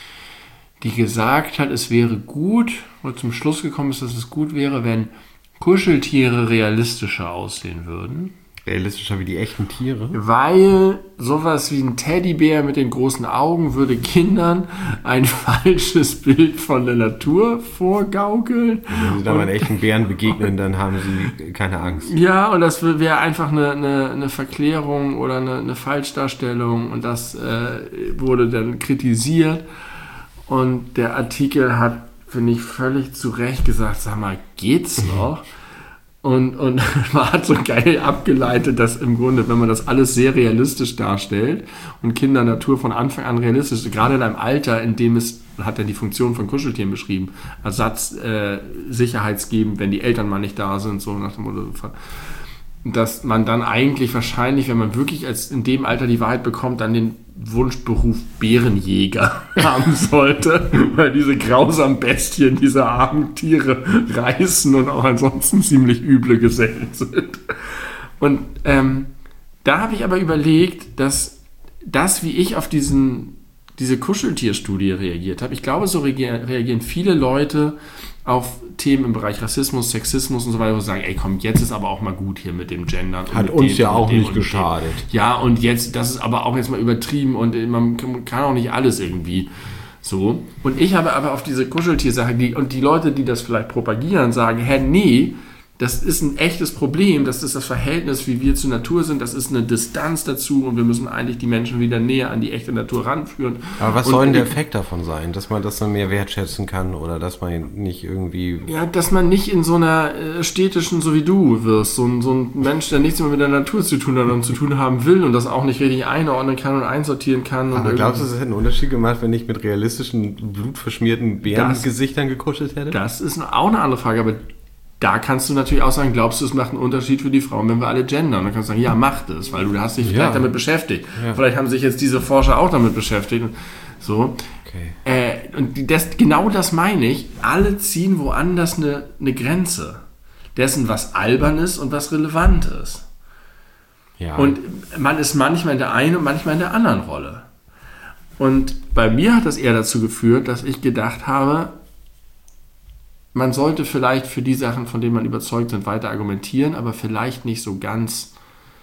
die gesagt hat, es wäre gut, oder zum Schluss gekommen ist, dass es gut wäre, wenn Kuscheltiere realistischer aussehen würden. Realistischer wie die echten Tiere? Weil sowas wie ein Teddybär mit den großen Augen würde Kindern ein falsches Bild von der Natur vorgaukeln. Wenn sie dann mal einen echten Bären begegnen, dann haben sie keine Angst. Ja, und das wäre einfach eine, eine, eine Verklärung oder eine, eine Falschdarstellung, und das äh, wurde dann kritisiert. Und der Artikel hat, finde ich, völlig zu Recht gesagt, sag mal, geht's noch? Und, und man hat so geil abgeleitet, dass im Grunde, wenn man das alles sehr realistisch darstellt und Kinder Natur von Anfang an realistisch, gerade in einem Alter, in dem es, hat er die Funktion von Kuscheltieren beschrieben, Ersatz, äh, Sicherheitsgeben, wenn die Eltern mal nicht da sind, so nach dem Motto, dass man dann eigentlich wahrscheinlich, wenn man wirklich als in dem Alter die Wahrheit bekommt, dann den Wunschberuf Bärenjäger haben sollte, weil diese grausamen Bestien, diese armen Tiere reißen und auch ansonsten ziemlich üble Gesellen sind. Und ähm, da habe ich aber überlegt, dass das, wie ich auf diesen, diese Kuscheltierstudie reagiert habe, ich glaube, so reagieren viele Leute auf Themen im Bereich Rassismus, Sexismus und so weiter, wo sie sagen, ey komm, jetzt ist aber auch mal gut hier mit dem Gendern. Hat uns ja auch nicht geschadet. Ja, und jetzt, das ist aber auch jetzt mal übertrieben und man kann auch nicht alles irgendwie so. Und ich habe aber auf diese Kuscheltiersache, die, und die Leute, die das vielleicht propagieren, sagen, hä, nee, das ist ein echtes Problem, das ist das Verhältnis, wie wir zur Natur sind, das ist eine Distanz dazu und wir müssen eigentlich die Menschen wieder näher an die echte Natur ranführen. Aber was und soll denn der Effekt davon sein? Dass man das dann mehr wertschätzen kann oder dass man nicht irgendwie... Ja, dass man nicht in so einer äh, städtischen, so wie du wirst, so ein, so ein Mensch, der nichts mehr mit der Natur zu tun hat und zu tun haben will und das auch nicht richtig einordnen kann und einsortieren kann. Aber und glaubst du, es hätte einen Unterschied gemacht, wenn ich mit realistischen, blutverschmierten Bärengesichtern gekuschelt hätte? Das ist auch eine andere Frage, aber da kannst du natürlich auch sagen, glaubst du, es macht einen Unterschied für die Frauen, wenn wir alle gendern? Dann kannst du sagen, ja, macht es, weil du hast dich ja. vielleicht damit beschäftigt. Ja. Vielleicht haben sich jetzt diese Forscher auch damit beschäftigt. So. Okay. Äh, und das, genau das meine ich. Alle ziehen woanders eine, eine Grenze. Dessen, was albern ist und was relevant ist. Ja. Und man ist manchmal in der einen und manchmal in der anderen Rolle. Und bei mir hat das eher dazu geführt, dass ich gedacht habe, man sollte vielleicht für die Sachen, von denen man überzeugt sind, weiter argumentieren, aber vielleicht nicht so ganz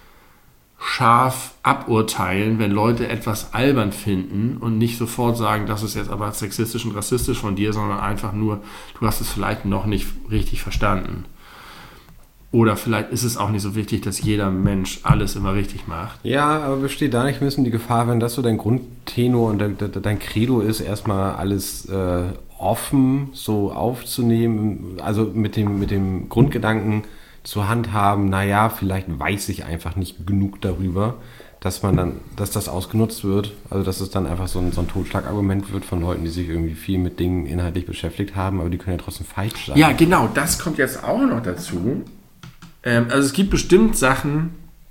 scharf aburteilen, wenn Leute etwas albern finden und nicht sofort sagen, das ist jetzt aber sexistisch und rassistisch von dir, sondern einfach nur, du hast es vielleicht noch nicht richtig verstanden. Oder vielleicht ist es auch nicht so wichtig, dass jeder Mensch alles immer richtig macht. Ja, aber besteht da nicht ein bisschen die Gefahr, wenn das so dein Grundtenor und de, de, dein Credo ist, erstmal alles äh, offen so aufzunehmen, also mit dem, mit dem Grundgedanken zu handhaben, naja, vielleicht weiß ich einfach nicht genug darüber, dass man dann, dass das ausgenutzt wird, also dass es dann einfach so ein, so ein Totschlagargument wird von Leuten, die sich irgendwie viel mit Dingen inhaltlich beschäftigt haben, aber die können ja trotzdem falsch sein. Ja, genau, das kommt jetzt auch noch dazu. Ähm, also es gibt bestimmt Sachen,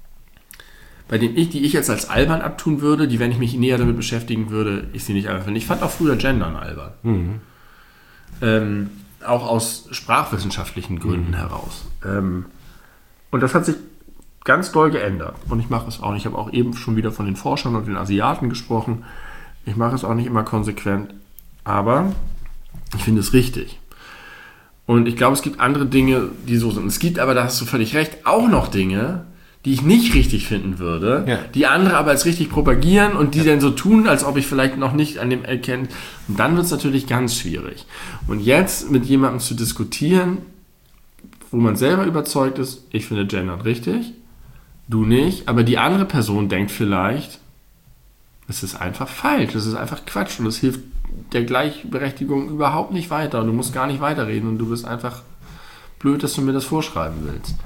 bei denen ich, die ich jetzt als albern abtun würde, die, wenn ich mich näher damit beschäftigen würde, ich sie nicht albern finde. Ich fand auch früher Gendern albern. Mhm. Ähm, auch aus sprachwissenschaftlichen Gründen mhm. heraus. Ähm, und das hat sich ganz doll geändert. Und ich mache es auch nicht. Ich habe auch eben schon wieder von den Forschern und den Asiaten gesprochen. Ich mache es auch nicht immer konsequent. Aber ich finde es richtig. Und ich glaube, es gibt andere Dinge, die so sind. Es gibt aber, da hast du völlig recht, auch noch Dinge, die ich nicht richtig finden würde, ja. die andere aber als richtig propagieren und die ja. dann so tun, als ob ich vielleicht noch nicht an dem erkenne. Und dann wird es natürlich ganz schwierig. Und jetzt mit jemandem zu diskutieren, wo man selber überzeugt ist, ich finde Gendern richtig, du nicht, aber die andere Person denkt vielleicht, es ist einfach falsch, es ist einfach Quatsch und es hilft der Gleichberechtigung überhaupt nicht weiter und du musst gar nicht weiterreden und du bist einfach blöd, dass du mir das vorschreiben willst.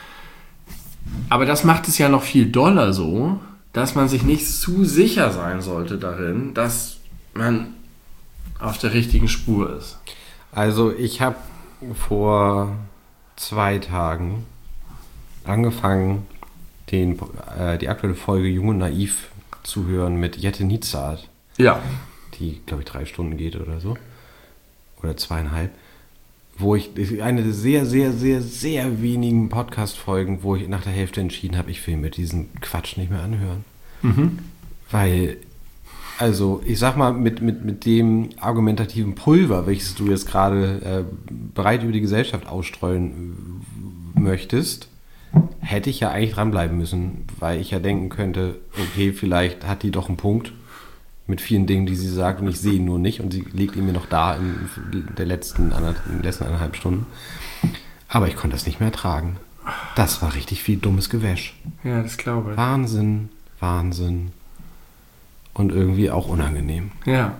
Aber das macht es ja noch viel doller so, dass man sich nicht zu sicher sein sollte darin, dass man auf der richtigen Spur ist. Also ich habe vor zwei Tagen angefangen, den, äh, die aktuelle Folge Jung und Naiv zu hören mit Jette Nitzart. Ja. Die, glaube ich, drei Stunden geht oder so. Oder zweieinhalb. Wo ich, eine der sehr, sehr, sehr, sehr wenigen Podcast-Folgen, wo ich nach der Hälfte entschieden habe, ich will mir diesen Quatsch nicht mehr anhören. Mhm. Weil, also, ich sag mal, mit, mit, mit dem argumentativen Pulver, welches du jetzt gerade äh, breit über die Gesellschaft ausstreuen möchtest, hätte ich ja eigentlich dranbleiben müssen, weil ich ja denken könnte, okay, vielleicht hat die doch einen Punkt mit vielen Dingen, die sie sagt und ich sehe ihn nur nicht und sie legt ihn mir noch da in der letzten, in den letzten eineinhalb Stunden. Aber ich konnte das nicht mehr ertragen. Das war richtig viel dummes Gewäsch. Ja, das glaube ich. Wahnsinn, Wahnsinn und irgendwie auch unangenehm. Ja.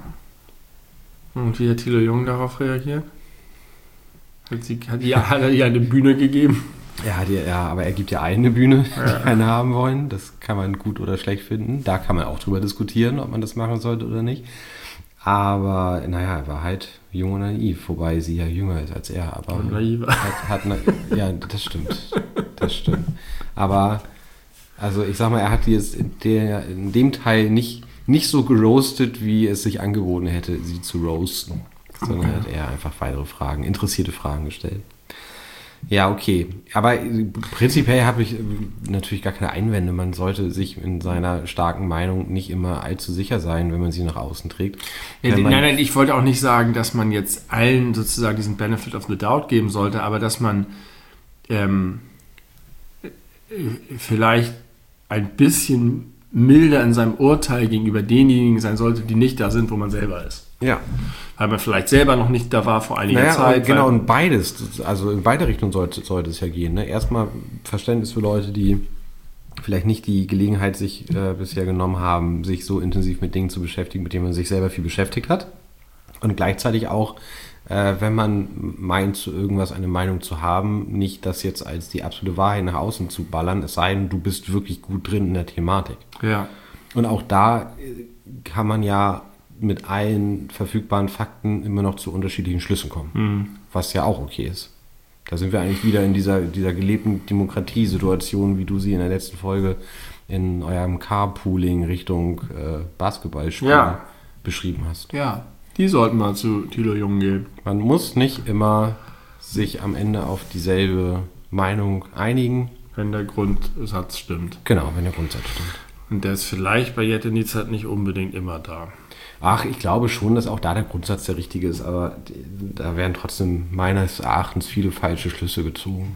Und wie hat Thilo Jung darauf reagiert? Hat, sie, hat, die, hat er ihr eine Bühne gegeben? Ja, die, ja, aber er gibt ja eine Bühne, die ja. keine haben wollen. Das kann man gut oder schlecht finden. Da kann man auch drüber diskutieren, ob man das machen sollte oder nicht. Aber, naja, er war halt jung und naiv, wobei sie ja jünger ist als er. Aber und naiv. Hat, hat, ja, das stimmt. Das stimmt. Aber, also ich sag mal, er hat die jetzt in, der, in dem Teil nicht, nicht so geroastet, wie es sich angeboten hätte, sie zu roasten. Sondern okay. hat er einfach weitere Fragen, interessierte Fragen gestellt. Ja, okay. Aber prinzipiell habe ich natürlich gar keine Einwände. Man sollte sich in seiner starken Meinung nicht immer allzu sicher sein, wenn man sie nach außen trägt. Ja, nein, nein, ich wollte auch nicht sagen, dass man jetzt allen sozusagen diesen Benefit of the Doubt geben sollte, aber dass man ähm, vielleicht ein bisschen milder in seinem Urteil gegenüber denjenigen sein sollte, die nicht da sind, wo man selber ist. Ja. Weil man vielleicht selber noch nicht da war vor einiger naja, Zeit. Genau, und beides, also in beide Richtungen sollte, sollte es ja gehen. Ne? Erstmal Verständnis für Leute, die vielleicht nicht die Gelegenheit sich äh, bisher genommen haben, sich so intensiv mit Dingen zu beschäftigen, mit denen man sich selber viel beschäftigt hat. Und gleichzeitig auch, äh, wenn man meint, zu irgendwas eine Meinung zu haben, nicht das jetzt als die absolute Wahrheit nach außen zu ballern, es sei denn, du bist wirklich gut drin in der Thematik. Ja. Und auch da kann man ja mit allen verfügbaren Fakten immer noch zu unterschiedlichen Schlüssen kommen. Mhm. Was ja auch okay ist. Da sind wir eigentlich wieder in dieser, dieser gelebten Demokratiesituation, wie du sie in der letzten Folge in eurem Carpooling Richtung äh, Basketballspiel ja. beschrieben hast. Ja, die sollten mal zu Thilo Jung gehen. Man muss nicht immer sich am Ende auf dieselbe Meinung einigen. Wenn der Grundsatz stimmt. Genau, wenn der Grundsatz stimmt. Und der ist vielleicht bei Jette Nitzart nicht unbedingt immer da. Ach, ich glaube schon, dass auch da der Grundsatz der richtige ist, aber da werden trotzdem meines Erachtens viele falsche Schlüsse gezogen.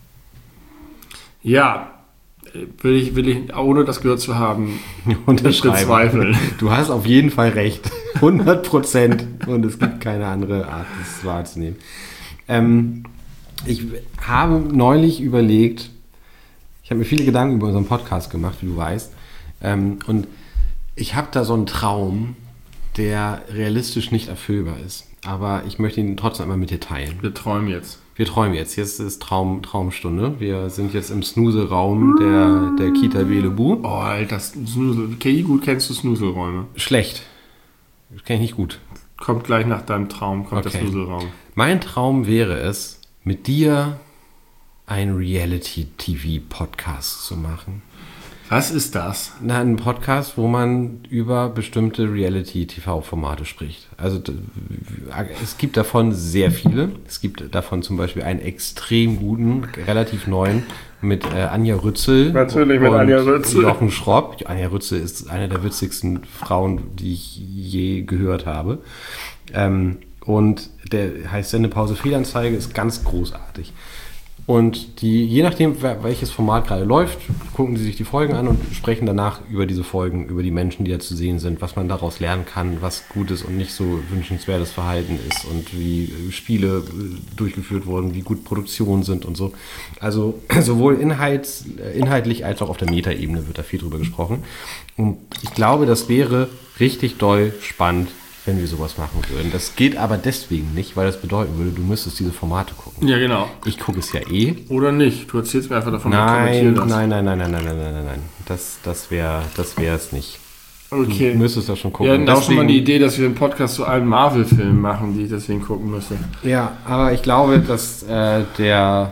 Ja, will ich, will ich ohne das gehört zu haben, unterschreiben. Bezweifeln. Du hast auf jeden Fall recht. hundert Prozent. Und es gibt keine andere Art, das wahrzunehmen. Ähm, Ich habe neulich überlegt, ich habe mir viele Gedanken über unseren Podcast gemacht, wie du weißt. Ähm, und ich habe da so einen Traum, der realistisch nicht erfüllbar ist. Aber ich möchte ihn trotzdem einmal mit dir teilen. Wir träumen jetzt. Wir träumen jetzt. Jetzt ist Traum, Traumstunde. Wir sind jetzt im Snooze-Raum der, der Kita Belebu. Oh, Alter, Snooze. Okay, wie gut kennst du Snooze-Räume? Schlecht. Das kenne ich nicht gut. Kommt gleich nach deinem Traum, kommt Okay. der Snooze-Raum. Mein Traum wäre es, mit dir einen Reality-T V-Podcast zu machen. Was ist das? Na, ein Podcast, wo man über bestimmte Reality-T V-Formate spricht. Also d- es gibt davon sehr viele. Es gibt davon zum Beispiel einen extrem guten, relativ neuen mit äh, Anja Rützel. Natürlich mit und Anja Rützel. Jochen Schropp. Anja Rützel ist eine der witzigsten Frauen, die ich je gehört habe. Ähm, und der heißt Sendepause Fehlanzeige, ist ganz großartig. Und die, je nachdem, wer- welches Format gerade läuft, gucken sie sich die Folgen an und sprechen danach über diese Folgen, über die Menschen, die da zu sehen sind, was man daraus lernen kann, was gutes und nicht so wünschenswertes Verhalten ist und wie äh, Spiele äh, durchgeführt wurden, wie gut Produktionen sind und so. Also sowohl inhalts, äh, inhaltlich als auch auf der Metaebene wird da viel drüber gesprochen. Und ich glaube, das wäre richtig doll spannend, wenn wir sowas machen würden. Das geht aber deswegen nicht, weil das bedeuten würde, du müsstest diese Formate gucken. Ja, genau. Ich gucke es ja eh. Oder nicht? Du erzählst mir einfach davon, ich Nein, kommentiere das. nein, nein, nein, nein, nein, nein, nein, nein, nein. Das, das wäre das wäre es nicht. Okay. Du müsstest das schon gucken. Wir hatten auch schon mal Deswegen- die Idee, dass wir einen Podcast zu allen Marvel-Filmen machen, die ich deswegen gucken müsste. Ja, aber ich glaube, dass äh, der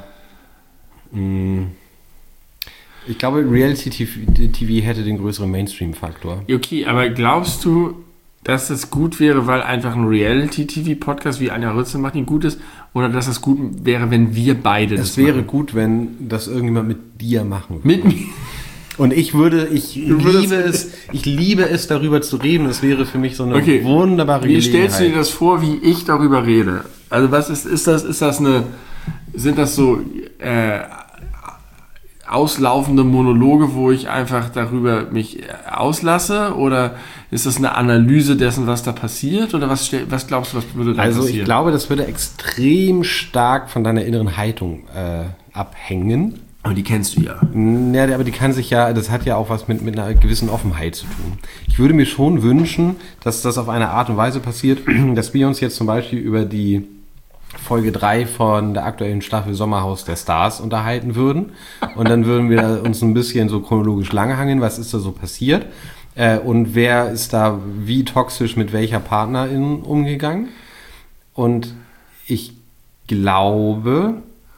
mh, ich glaube, Reality-T V hätte den größeren Mainstream-Faktor. Okay, aber glaubst du, dass das gut wäre, weil einfach ein Reality-T V-Podcast wie Anja Rützel macht, ihn gut ist? Oder dass es gut wäre, wenn wir beide das Es wäre machen? gut, wenn das irgendjemand mit dir machen würde. Mit mir? Und ich würde, ich Du würdest- liebe es, ich liebe es, darüber zu reden. Es wäre für mich so eine Okay. wunderbare Wie Gelegenheit. stellst du dir das vor, wie ich darüber rede? Also was ist, ist das, ist das eine, sind das so äh, auslaufende Monologe, wo ich einfach darüber mich äh, auslasse? Oder ist das eine Analyse dessen, was da passiert? Oder was, stell- was glaubst du, was würde da Also passieren? ich glaube, das würde extrem stark von deiner inneren Haltung äh, abhängen. Aber die kennst du ja. Ja, aber die kann sich ja, das hat ja auch was mit, mit einer gewissen Offenheit zu tun. Ich würde mir schon wünschen, dass das auf eine Art und Weise passiert, dass wir uns jetzt zum Beispiel über die Folge drei von der aktuellen Staffel Sommerhaus der Stars unterhalten würden. Und dann würden wir uns ein bisschen so chronologisch langhangeln, was ist da so passiert äh, und wer ist da wie toxisch mit welcher Partnerin umgegangen. Und ich glaube,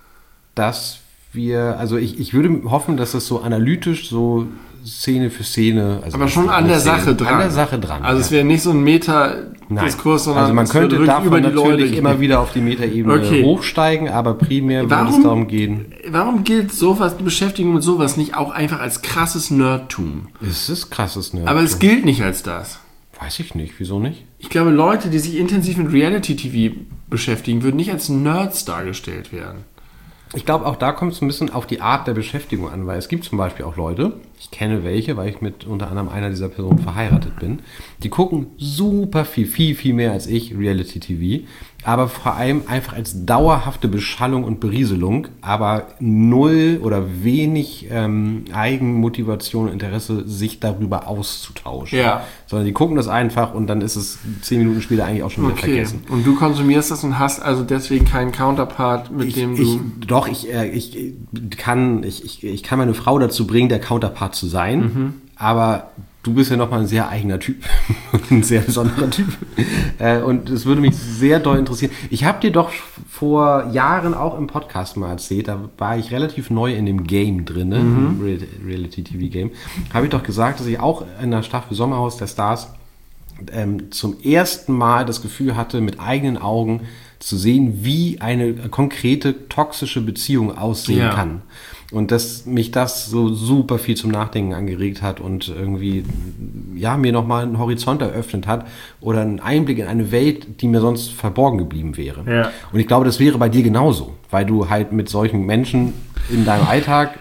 dass wir, also ich, ich würde hoffen, dass das so analytisch, so Szene für Szene. Also Aber schon an der Szene, Sache dran. An der Sache dran. Also ja. es wäre nicht so ein Nein. Meta-Diskurs, sondern Also man es würde könnte wirklich davon natürlich reden. immer wieder auf die Metaebene Okay. hochsteigen, aber primär würde Warum- es darum gehen. Warum gilt sowas, die Beschäftigung mit sowas nicht auch einfach als krasses Nerdtum? Es ist krasses, ne? Aber es gilt nicht als das. Weiß ich nicht, wieso nicht? Ich glaube, Leute, die sich intensiv mit Reality-T V beschäftigen, würden nicht als Nerds dargestellt werden. Ich glaube, auch da kommt es ein bisschen auf die Art der Beschäftigung an, weil es gibt zum Beispiel auch Leute, ich kenne welche, weil ich mit unter anderem einer dieser Personen verheiratet bin, die gucken super viel, viel, viel mehr als ich Reality-T V, aber vor allem einfach als dauerhafte Beschallung und Berieselung, aber null oder wenig ähm, Eigenmotivation und Interesse, sich darüber auszutauschen. Ja. Sondern die gucken das einfach und dann ist es zehn Minuten später eigentlich auch schon wieder Okay. vergessen. Und du konsumierst das und hast also deswegen keinen Counterpart, mit Ich, dem du... ich, doch, ich, äh, ich kann, ich, ich, ich kann meine Frau dazu bringen, der Counterpart zu sein, Mhm. aber du bist ja nochmal ein sehr eigener Typ, ein sehr besonderer Typ. Äh, und es würde mich sehr doll interessieren. Ich habe dir doch vor Jahren auch im Podcast mal erzählt, da war ich relativ neu in dem Game drin, ne? Mhm. im Real- Reality-T V-Game, habe ich doch gesagt, dass ich auch in der Staffel Sommerhaus der Stars ähm, zum ersten Mal das Gefühl hatte, mit eigenen Augen zu sehen, wie eine konkrete toxische Beziehung aussehen Ja. kann. Und dass mich das so super viel zum Nachdenken angeregt hat und irgendwie, ja, mir nochmal einen Horizont eröffnet hat oder einen Einblick in eine Welt, die mir sonst verborgen geblieben wäre. Ja. Und ich glaube, das wäre bei dir genauso, weil du halt mit solchen Menschen in deinem Alltag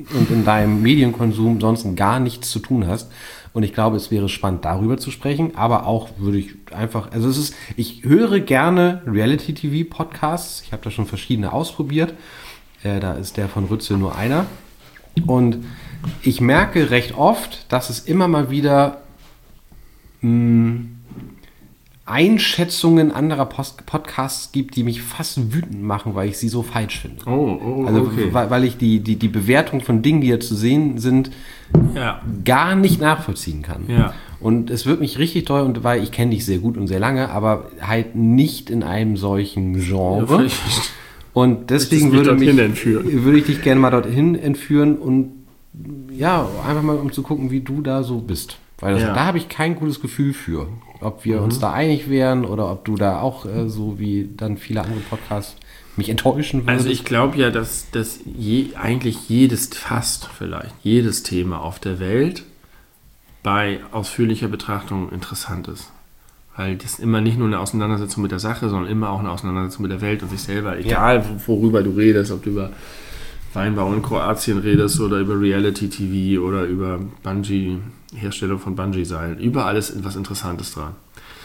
und in deinem Medienkonsum sonst gar nichts zu tun hast. Und ich glaube, es wäre spannend, darüber zu sprechen, aber auch würde ich einfach, also es ist, ich höre gerne Reality-T V-Podcasts. Ich habe da schon verschiedene ausprobiert. Äh, da ist der von Rützel nur einer. Und ich merke recht oft, dass es immer mal wieder mh, Einschätzungen anderer Post- Podcasts gibt, die mich fast wütend machen, weil ich sie so falsch finde. Oh, oh, also, okay. weil, weil ich die, die, die Bewertung von Dingen, die da zu sehen sind, ja. gar nicht nachvollziehen kann. Ja. Und es wird mich richtig toll, und weil ich kenne dich sehr gut und sehr lange, aber halt nicht in einem solchen Genre. Ja, und deswegen würde, mich, entführen. würde ich dich gerne mal dorthin entführen und ja, einfach mal um zu gucken, wie du da so bist. Weil das, ja. da habe ich kein gutes Gefühl für. Ob wir mhm. uns da einig wären oder ob du da auch äh, so wie dann viele andere Podcasts mich enttäuschen würdest. Also ich glaube ja, dass, dass je, eigentlich jedes, fast vielleicht, jedes Thema auf der Welt bei ausführlicher Betrachtung interessant ist. Weil das immer nicht nur eine Auseinandersetzung mit der Sache, sondern immer auch eine Auseinandersetzung mit der Welt und sich selber. Egal, ja. worüber du redest, ob du über Weinbau in Kroatien redest oder über Reality-T V oder über Bungee, Herstellung von Bungee-Seilen. Überall ist was Interessantes dran.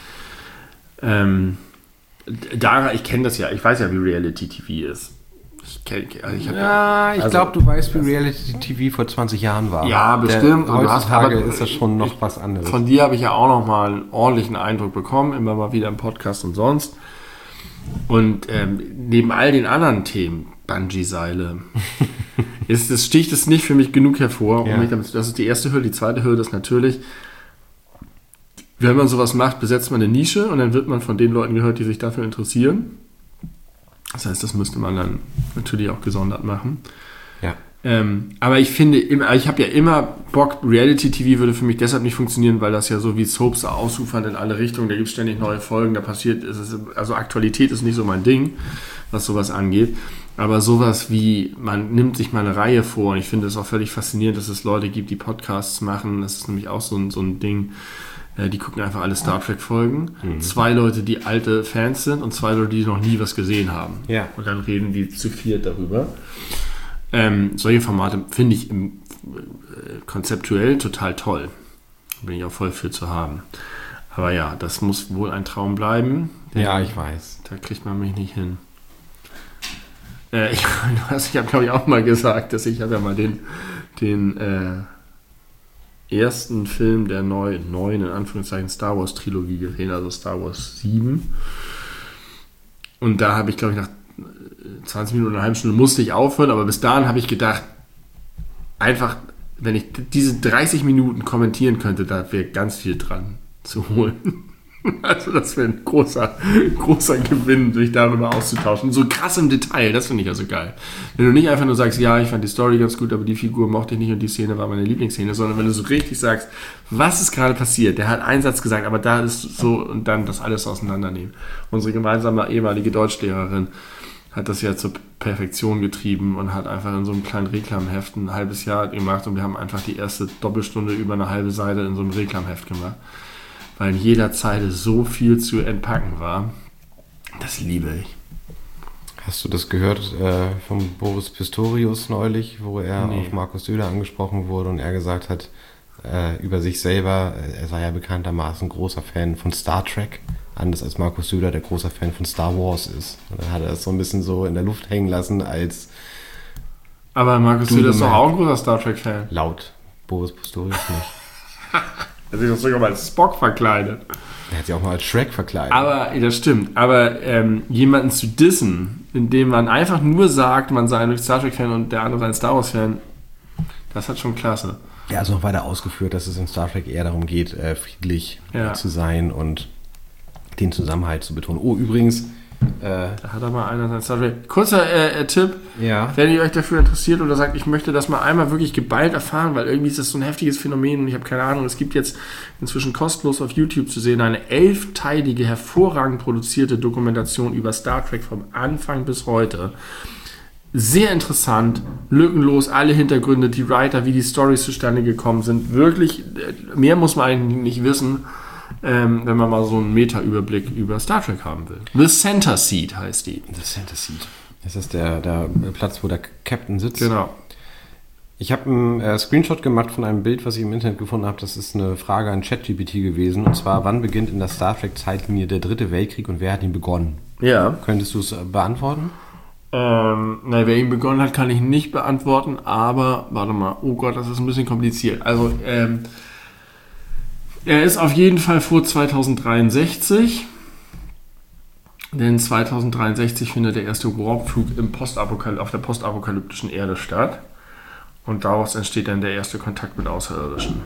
Ähm, da, ich kenne das ja, ich weiß ja, wie Reality-T V ist. Ich kenn, also ich ja, ja, ich also, glaube, du weißt, wie Reality-T V vor zwanzig Jahren war. Ja, bestimmt. Der, heutzutage ist das schon noch was anderes. Von dir habe ich ja auch noch mal einen ordentlichen Eindruck bekommen, immer mal wieder im Podcast und sonst. Und ähm, neben all den anderen Themen, Bungee-Seile, ist, das sticht es nicht für mich genug hervor. Um ja. mich damit, das ist die erste Hürde. Die zweite Hürde ist natürlich, wenn man sowas macht, besetzt man eine Nische und dann wird man von den Leuten gehört, die sich dafür interessieren. Das heißt, das müsste man dann natürlich auch gesondert machen. Ja. Ähm, aber ich finde, immer, ich habe ja immer Bock, Reality-T V würde für mich deshalb nicht funktionieren, weil das ja so wie Soaps ausufern in alle Richtungen, da gibt es ständig neue Folgen, da passiert, also Aktualität ist nicht so mein Ding, was sowas angeht. Aber sowas wie, man nimmt sich mal eine Reihe vor und ich finde es auch völlig faszinierend, dass es Leute gibt, die Podcasts machen. Das ist nämlich auch so ein, so ein Ding, äh, die gucken einfach alle Star Trek-Folgen. Mhm. Zwei Leute, die alte Fans sind und zwei Leute, die noch nie was gesehen haben. Ja. Und dann reden die zu viert darüber. Ähm, solche Formate finde ich im, äh, konzeptuell total toll. Bin ich auch voll für zu haben. Aber ja, das muss wohl ein Traum bleiben. Ja, ich weiß. Da kriegt man mich nicht hin. Äh, ich ich habe, glaube ich, auch mal gesagt, dass ich habe ja mal den, den äh, ersten Film der neuen, neuen, in Anführungszeichen, Star Wars Trilogie gesehen, also Star Wars sieben. Und da habe ich, glaube ich, nach zwanzig Minuten, eine halbe Stunde musste ich aufhören, aber bis dahin habe ich gedacht, einfach, wenn ich diese dreißig Minuten kommentieren könnte, da wäre ganz viel dran zu holen. Also das wäre ein großer, großer Gewinn, sich darüber auszutauschen. So krass im Detail, das finde ich also geil. Wenn du nicht einfach nur sagst, ja, ich fand die Story ganz gut, aber die Figur mochte ich nicht und die Szene war meine Lieblingsszene, sondern wenn du so richtig sagst, was ist gerade passiert? Der hat einen Satz gesagt, aber da ist so, und dann das alles auseinandernehmen. Unsere gemeinsame ehemalige Deutschlehrerin hat das ja zur Perfektion getrieben und hat einfach in so einem kleinen Reklamheft ein halbes Jahr gemacht und wir haben einfach die erste Doppelstunde über eine halbe Seite in so einem Reklamheft gemacht. Weil in jeder Zeile so viel zu entpacken war. Das liebe ich. Hast du das gehört äh, von Boris Pistorius neulich, wo er nee. auf Markus Söder angesprochen wurde und er gesagt hat, äh, über sich selber, äh, er sei ja bekanntermaßen großer Fan von Star Trek, anders als Markus Söder, der großer Fan von Star Wars ist. Und dann hat er das so ein bisschen so in der Luft hängen lassen als... Aber Markus Söder ist doch auch ein großer Star Trek-Fan. Laut Boris Pistorius nicht. Er hat sich doch sogar mal als Spock verkleidet. Er hat sich auch mal als Shrek verkleidet. Aber, das stimmt. Aber ähm, jemanden zu dissen, indem man einfach nur sagt, man sei ein Star Trek-Fan und der andere ein Star Wars-Fan, das hat schon klasse. Ja, also noch weiter ausgeführt, dass es in Star Trek eher darum geht, äh, friedlich ja. zu sein und den Zusammenhalt zu betonen. Oh, übrigens... Äh, da hat aber einer sein Star Trek. Kurzer äh, äh, Tipp, ja. wenn ihr euch dafür interessiert oder sagt, ich möchte das mal einmal wirklich geballt erfahren, weil irgendwie ist das so ein heftiges Phänomen und ich habe keine Ahnung, es gibt jetzt inzwischen kostenlos auf YouTube zu sehen eine elfteilige, hervorragend produzierte Dokumentation über Star Trek vom Anfang bis heute. Sehr interessant, lückenlos, alle Hintergründe, die Writer, wie die Storys zustande gekommen sind. Wirklich, mehr muss man eigentlich nicht wissen. Ähm, wenn man mal so einen Meta-Überblick über Star Trek haben will. The Center Seat heißt die. The Center Seat. Ist das der, der Platz, wo der Captain sitzt? Genau. Ich habe einen äh, Screenshot gemacht von einem Bild, was ich im Internet gefunden habe. Das ist eine Frage an ChatGPT gewesen. Und zwar, wann beginnt in der Star Trek-Zeitlinie der dritte Weltkrieg und wer hat ihn begonnen? Ja. Könntest du es äh, beantworten? Ähm, na, wer ihn begonnen hat, kann ich nicht beantworten, aber, warte mal, oh Gott, das ist ein bisschen kompliziert. Also, ähm, er ist auf jeden Fall vor zweitausenddreiundsechzig, denn zweitausenddreiundsechzig findet der erste Warpflug im Postapokal- auf der postapokalyptischen Erde statt. Und daraus entsteht dann der erste Kontakt mit Außerirdischen.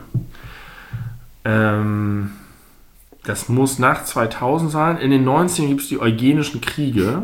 Ähm, das muss nach zweitausend sein. In den neunzigern gibt es die Eugenischen Kriege,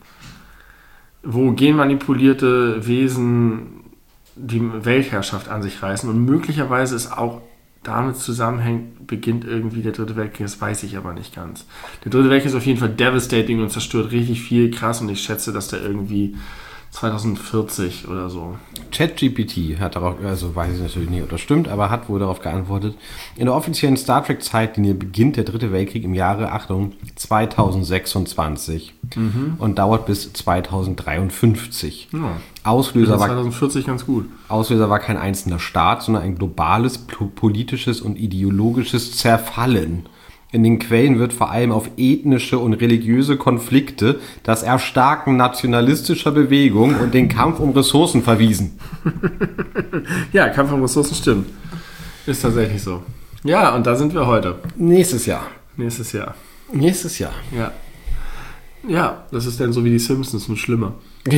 wo genmanipulierte Wesen die Weltherrschaft an sich reißen. Und möglicherweise ist auch damit zusammenhängt, beginnt irgendwie der dritte Weltkrieg. Das weiß ich aber nicht ganz. Der dritte Weltkrieg ist auf jeden Fall devastating und zerstört richtig viel, krass. Und ich schätze, dass der irgendwie zweitausendvierzig oder so. ChatGPT hat darauf, also weiß ich natürlich nicht, ob das stimmt, aber hat wohl darauf geantwortet. In der offiziellen Star Trek-Zeitlinie beginnt der dritte Weltkrieg im Jahre, Achtung, zweitausendsechsundzwanzig mhm. und dauert bis zweitausenddreiundfünfzig. Ja. Auslöser war zweitausendvierzig ganz gut. Auslöser war kein einzelner Staat, sondern ein globales politisches und ideologisches Zerfallen. In den Quellen wird vor allem auf ethnische und religiöse Konflikte, das Erstarken nationalistischer Bewegungen und den Kampf um Ressourcen verwiesen. Ja, Kampf um Ressourcen stimmt. Ist tatsächlich so. Ja, und da sind wir heute. Nächstes Jahr. Nächstes Jahr. Nächstes Jahr. Ja. Ja, das ist dann so wie die Simpsons, nur schlimmer.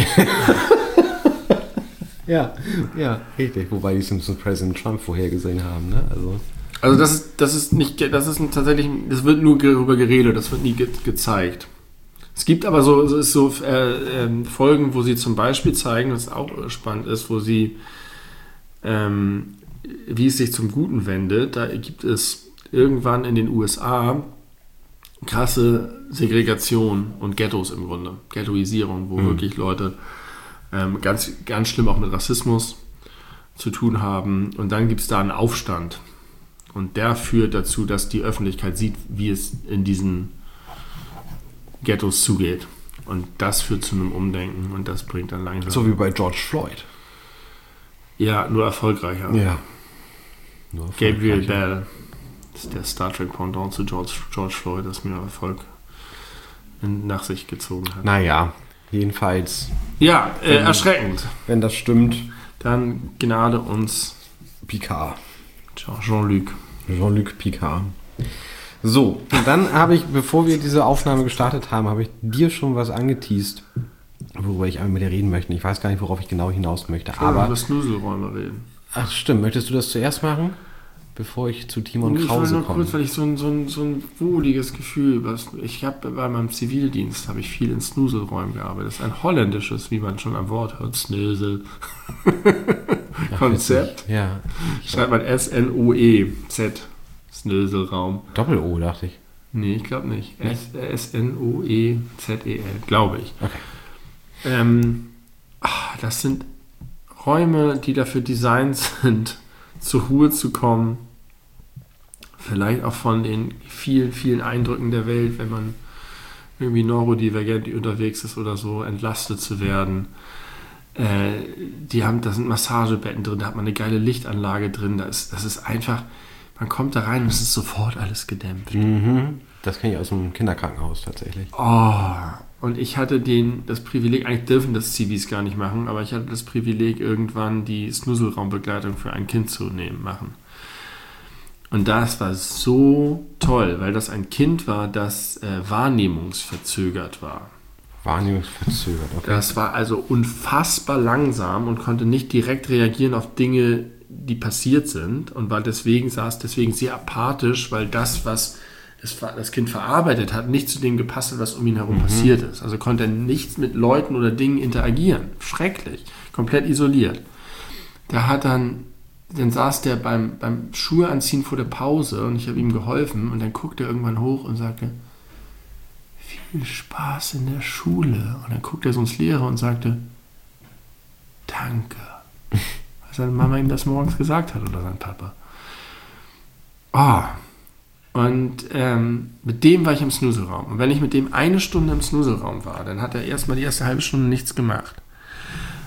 Ja, ja, richtig. Wobei die Simpsons Präsident Trump vorhergesehen haben, ne? Also... Also das ist, das ist nicht, das ist tatsächlich, das wird nur darüber geredet, das wird nie ge- gezeigt. Es gibt aber so, so, so äh, äh, Folgen, wo sie zum Beispiel zeigen, was auch spannend ist, wo sie, ähm, wie es sich zum Guten wendet. Da gibt es irgendwann in den U S A krasse Segregation und Ghettos im Grunde, Ghettoisierung, wo mhm. wirklich Leute ähm, ganz, ganz schlimm auch mit Rassismus zu tun haben. Und dann gibt es da einen Aufstand. Und der führt dazu, dass die Öffentlichkeit sieht, wie es in diesen Ghettos zugeht. Und das führt zu einem Umdenken und das bringt dann langsam... So wie bei George Floyd. Ja, nur erfolgreicher. Ja. Nur erfolgreicher. Gabriel Bell ist der Star Trek Pendant zu George, George Floyd, das mir Erfolg nach sich gezogen hat. Naja, jedenfalls... Ja, äh, wenn, erschreckend. Wenn das stimmt. Dann Gnade uns... Picard. Jean-Luc. Jean-Luc Picard. So, und dann habe ich, bevor wir diese Aufnahme gestartet haben, habe ich dir schon was angeteast, worüber ich einmal mit dir reden möchte. Ich weiß gar nicht, worauf ich genau hinaus möchte. Ich will aber über Snuselräume reden. Ach stimmt, möchtest du das zuerst machen? Bevor ich zu Timon ich Krause nur komme. Kurz, weil ich so ein, so ein, so ein wohliges Gefühl, was ich habe bei meinem Zivildienst, habe ich viel in Snuselräumen gearbeitet. Das ist ein holländisches, wie man schon am Wort hört, Snösel. Konzept. Ja. Schreibt man S N O E Z. Snöselraum. Doppel-O, dachte ich. Nee, ich glaube nicht. S N O E Z E L, glaube ich. Okay. Ähm, ach, das sind Räume, die dafür designt sind, zur Ruhe zu kommen. Vielleicht auch von den vielen, vielen Eindrücken der Welt, wenn man irgendwie neurodivergent unterwegs ist oder so, entlastet zu werden. Äh, die haben, da sind Massagebetten drin, da hat man eine geile Lichtanlage drin. Da ist, das ist einfach, man kommt da rein und es ist sofort alles gedämpft. Mhm. Das kenne ich aus dem Kinderkrankenhaus tatsächlich. Oh, und ich hatte den, das Privileg, eigentlich dürfen das Zivis gar nicht machen, aber ich hatte das Privileg, irgendwann die Snusselraumbegleitung für ein Kind zu nehmen, machen. Und das war so toll, weil das ein Kind war, das äh, wahrnehmungsverzögert war. Wahrnehmungsverzögert, okay. Das war also unfassbar langsam und konnte nicht direkt reagieren auf Dinge, die passiert sind und war deswegen, saß deswegen sehr apathisch, weil das, was das, das Kind verarbeitet hat, nicht zu dem gepasst hat, was um ihn herum mhm. passiert ist. Also konnte er nichts mit Leuten oder Dingen interagieren. Schrecklich. Komplett isoliert. Da hat dann, dann saß der beim, beim Schuhe anziehen vor der Pause und ich habe ihm geholfen und dann guckte er irgendwann hoch und sagte, viel Spaß in der Schule. Und dann guckte er so ins Leere und sagte, danke. Weil seine Mama ihm das morgens gesagt hat oder sein Papa. Oh. Und ähm, mit dem war ich im Snoozelraum. Und wenn ich mit dem eine Stunde im Snoozelraum war, dann hat er erstmal die erste halbe Stunde nichts gemacht.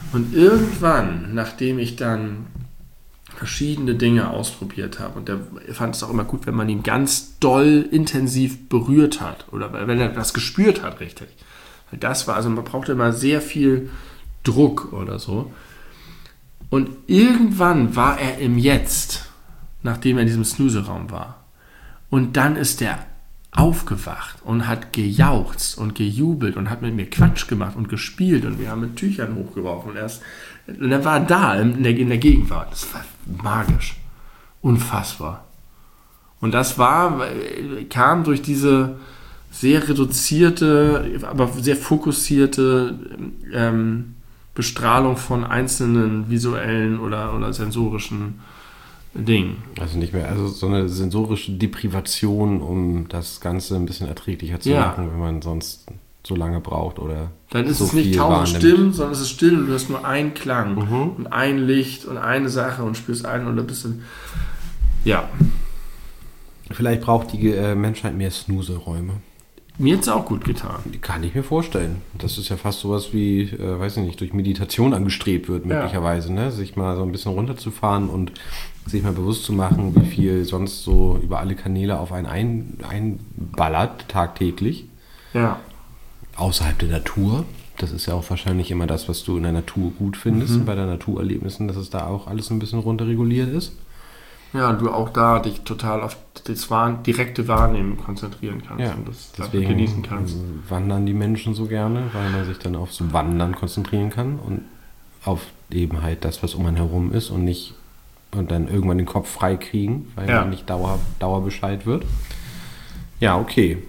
Und irgendwann, nachdem ich dann verschiedene Dinge ausprobiert habe, und der fand es auch immer gut, wenn man ihn ganz doll intensiv berührt hat oder wenn er das gespürt hat, richtig. Weil das war, also man brauchte immer sehr viel Druck oder so. Und irgendwann war er im Jetzt, nachdem er in diesem Snooze-Raum war. Und dann ist er aufgewacht und hat gejauchzt und gejubelt und hat mit mir Quatsch gemacht und gespielt und wir haben mit Tüchern hochgeworfen und, erst, und er war da in der, in der Gegenwart. Das war magisch. Unfassbar. Und das war, kam durch diese sehr reduzierte, aber sehr fokussierte ähm, Bestrahlung von einzelnen visuellen oder, oder sensorischen Dingen. Also nicht mehr, also so eine sensorische Deprivation, um das Ganze ein bisschen erträglicher zu Ja. machen, wenn man sonst so lange braucht oder Dann ist so es nicht viel tausend wahrnimmt. Stimmen, sondern es ist still und du hast nur einen Klang Mhm. und ein Licht und eine Sache und spürst ein oder bist du. Ja. Vielleicht braucht die äh, Menschheit mehr Snooze-Räume. Mir hat es auch gut getan. Die kann ich mir vorstellen. Das ist ja fast sowas wie, äh, weiß ich nicht, durch Meditation angestrebt wird, Ja. möglicherweise, ne? Sich mal so ein bisschen runterzufahren und sich mal bewusst zu machen, wie viel sonst so über alle Kanäle auf einen ein, einballert, tagtäglich. Ja. Außerhalb der Natur. Das ist ja auch wahrscheinlich immer das, was du in der Natur gut findest, Mhm. bei den Naturerlebnissen, dass es da auch alles ein bisschen runterreguliert ist. Ja, und du auch da dich total auf das Wahr- direkte Wahrnehmen konzentrieren kannst Ja, und das einfach deswegen genießen kannst. wandern die Menschen so gerne, weil man sich dann aufs Wandern konzentrieren kann und auf eben halt das, was um einen herum ist und nicht und dann irgendwann den Kopf frei kriegen, weil Ja. man nicht Dauer, Dauerbescheid wird. Ja, okay.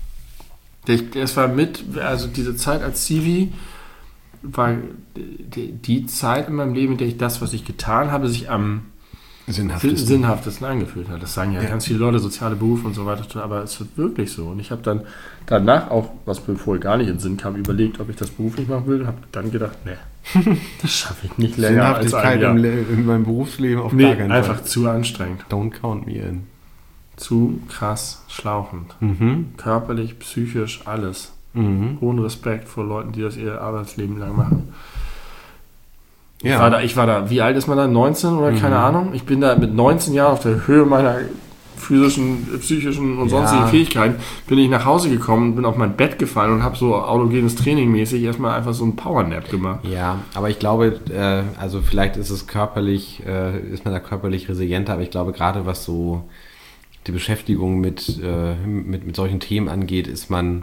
Es war mit, also diese Zeit als Zivi war die, die Zeit in meinem Leben, in der ich das, was ich getan habe, sich am Sinnhaftesten. sinnhaftesten angefühlt hat. Das sagen ja, Ja. ganz viele Leute, soziale Berufe und so weiter, aber es ist wirklich so. Und ich habe dann danach auch, was mir vorher gar nicht in den Sinn kam, überlegt, ob ich das beruflich machen will und habe dann gedacht, nee, das schaffe ich nicht länger als ein Sinnhaftigkeit Jahr. im, Le- in meinem Berufsleben auf Nee, gar keinen einfach Fall. zu anstrengend. Don't count me in. Zu krass schlauchend. Mhm. Körperlich, psychisch, alles. Mhm. Hohen Respekt vor Leuten, die das ihr Arbeitsleben lang machen. Ja. Ich, war da, ich war da, wie alt ist man da? neunzehn oder keine Mhm. Ahnung? Ich bin da mit neunzehn Jahren auf der Höhe meiner physischen, psychischen und Ja. sonstigen Fähigkeiten, bin ich nach Hause gekommen, bin auf mein Bett gefallen und habe so autogenes Training mäßig erstmal einfach so einen Powernap gemacht. Ja, aber ich glaube, äh, also vielleicht ist es körperlich, äh, ist man da körperlich resilienter, aber ich glaube gerade was so die Beschäftigung mit, äh, mit, mit solchen Themen angeht, ist man,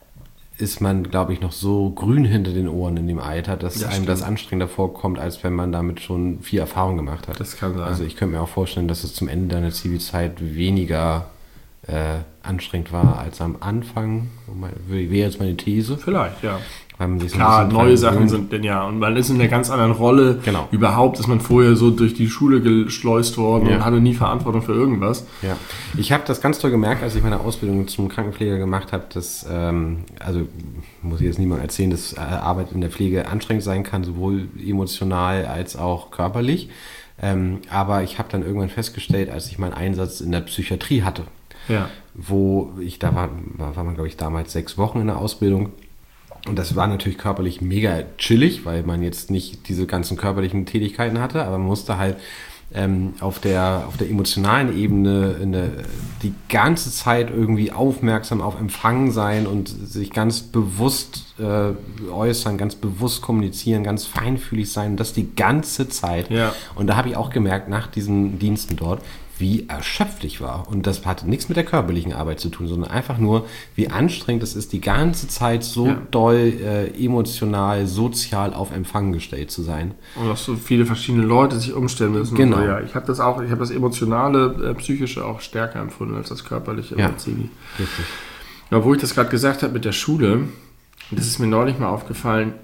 ist man, glaube ich, noch so grün hinter den Ohren in dem Alter, dass Das einem stimmt. das anstrengender vorkommt, als wenn man damit schon viel Erfahrung gemacht hat. Das kann sein. Also ich könnte mir auch vorstellen, dass es zum Ende deiner Zivilzeit weniger äh, anstrengend war als am Anfang. Wäre jetzt meine These. Vielleicht, ja. Weil man sich so ein Klar, bisschen neue dran Sachen gewöhnt. sind denn ja, und man ist in einer ganz anderen Rolle. Genau. Überhaupt ist man vorher so durch die Schule geschleust worden Ja. und hatte nie Verantwortung für irgendwas. Ja, ich habe das ganz toll gemerkt, als ich meine Ausbildung zum Krankenpfleger gemacht habe, dass, ähm, also muss ich jetzt niemandem erzählen, dass äh, Arbeit in der Pflege anstrengend sein kann, sowohl emotional als auch körperlich. Ähm, aber ich habe dann irgendwann festgestellt, als ich meinen Einsatz in der Psychiatrie hatte, Ja. wo ich, da war, war, war man glaube ich damals sechs Wochen in der Ausbildung. Und das war natürlich körperlich mega chillig, weil man jetzt nicht diese ganzen körperlichen Tätigkeiten hatte, aber man musste halt ähm, auf der, auf der emotionalen Ebene eine, die ganze Zeit irgendwie aufmerksam auf Empfang sein und sich ganz bewusst äh, äußern, ganz bewusst kommunizieren, ganz feinfühlig sein und das die ganze Zeit. Ja. Und da habe ich auch gemerkt, nach diesen Diensten dort, wie erschöpft ich war. Und das hatte nichts mit der körperlichen Arbeit zu tun, sondern einfach nur, wie anstrengend es ist, die ganze Zeit so Ja. doll äh, emotional, sozial auf Empfang gestellt zu sein. Und auch so viele verschiedene Leute sich umstellen müssen. Genau. Und so, ja. Ich habe das auch, ich habe das emotionale, äh, psychische auch stärker empfunden als das körperliche. Ja. bei Zivi. Richtig. Ja, wo ich das gerade gesagt habe mit der Schule, und das ist mir neulich mal aufgefallen,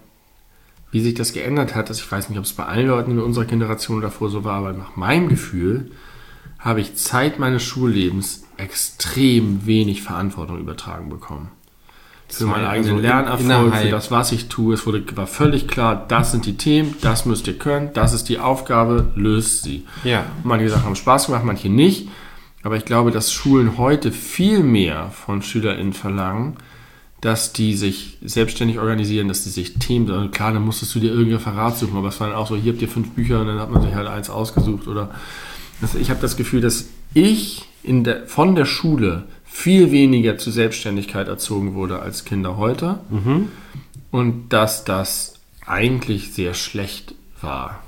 wie sich das geändert hat. Dass ich weiß nicht, ob es bei allen Leuten in unserer Generation davor so war, aber nach meinem Gefühl habe ich Zeit meines Schullebens extrem wenig Verantwortung übertragen bekommen. Für meinen Also eigenen in- Lernerfolg, innerhalb- für das, was ich tue. Es wurde, war völlig klar, das sind die Themen, das müsst ihr können, das ist die Aufgabe, löst sie. Ja. Manche Sachen haben Spaß gemacht, manche nicht. Aber ich glaube, dass Schulen heute viel mehr von SchülerInnen verlangen, dass die sich selbstständig organisieren, dass die sich Themen, also klar, dann musstest du dir irgendein Referat suchen, aber es war dann auch so, hier habt ihr fünf Bücher und dann hat man sich halt eins ausgesucht. Oder das, ich habe das Gefühl, dass ich in der, von der Schule viel weniger zur Selbstständigkeit erzogen wurde als Kinder heute Mhm. und dass das eigentlich sehr schlecht war.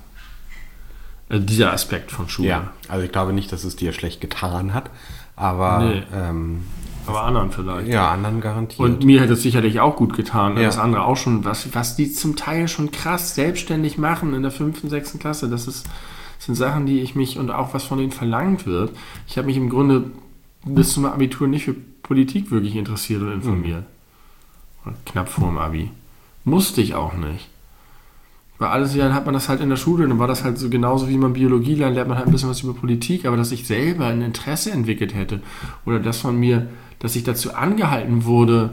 Also dieser Aspekt von Schule. Ja, also ich glaube nicht, dass es dir schlecht getan hat, aber Nee. ähm, Aber anderen vielleicht. ja, anderen garantiert. Und mir hätte es sicherlich auch gut getan, Ja. das andere auch schon, was, was die zum Teil schon krass selbstständig machen in der fünften, sechsten Klasse, das ist, das sind Sachen, die ich mich und auch was von denen verlangt wird. Ich habe mich im Grunde bis zum Abitur nicht für Politik wirklich interessiert und informiert. Mhm. Knapp vor dem Abi. Musste ich auch nicht. Weil alles Jahr hat man das halt in der Schule, dann war das halt so genauso wie man Biologie lernt, lernt man halt ein bisschen was über Politik, aber dass ich selber ein Interesse entwickelt hätte oder dass von mir, dass ich dazu angehalten wurde,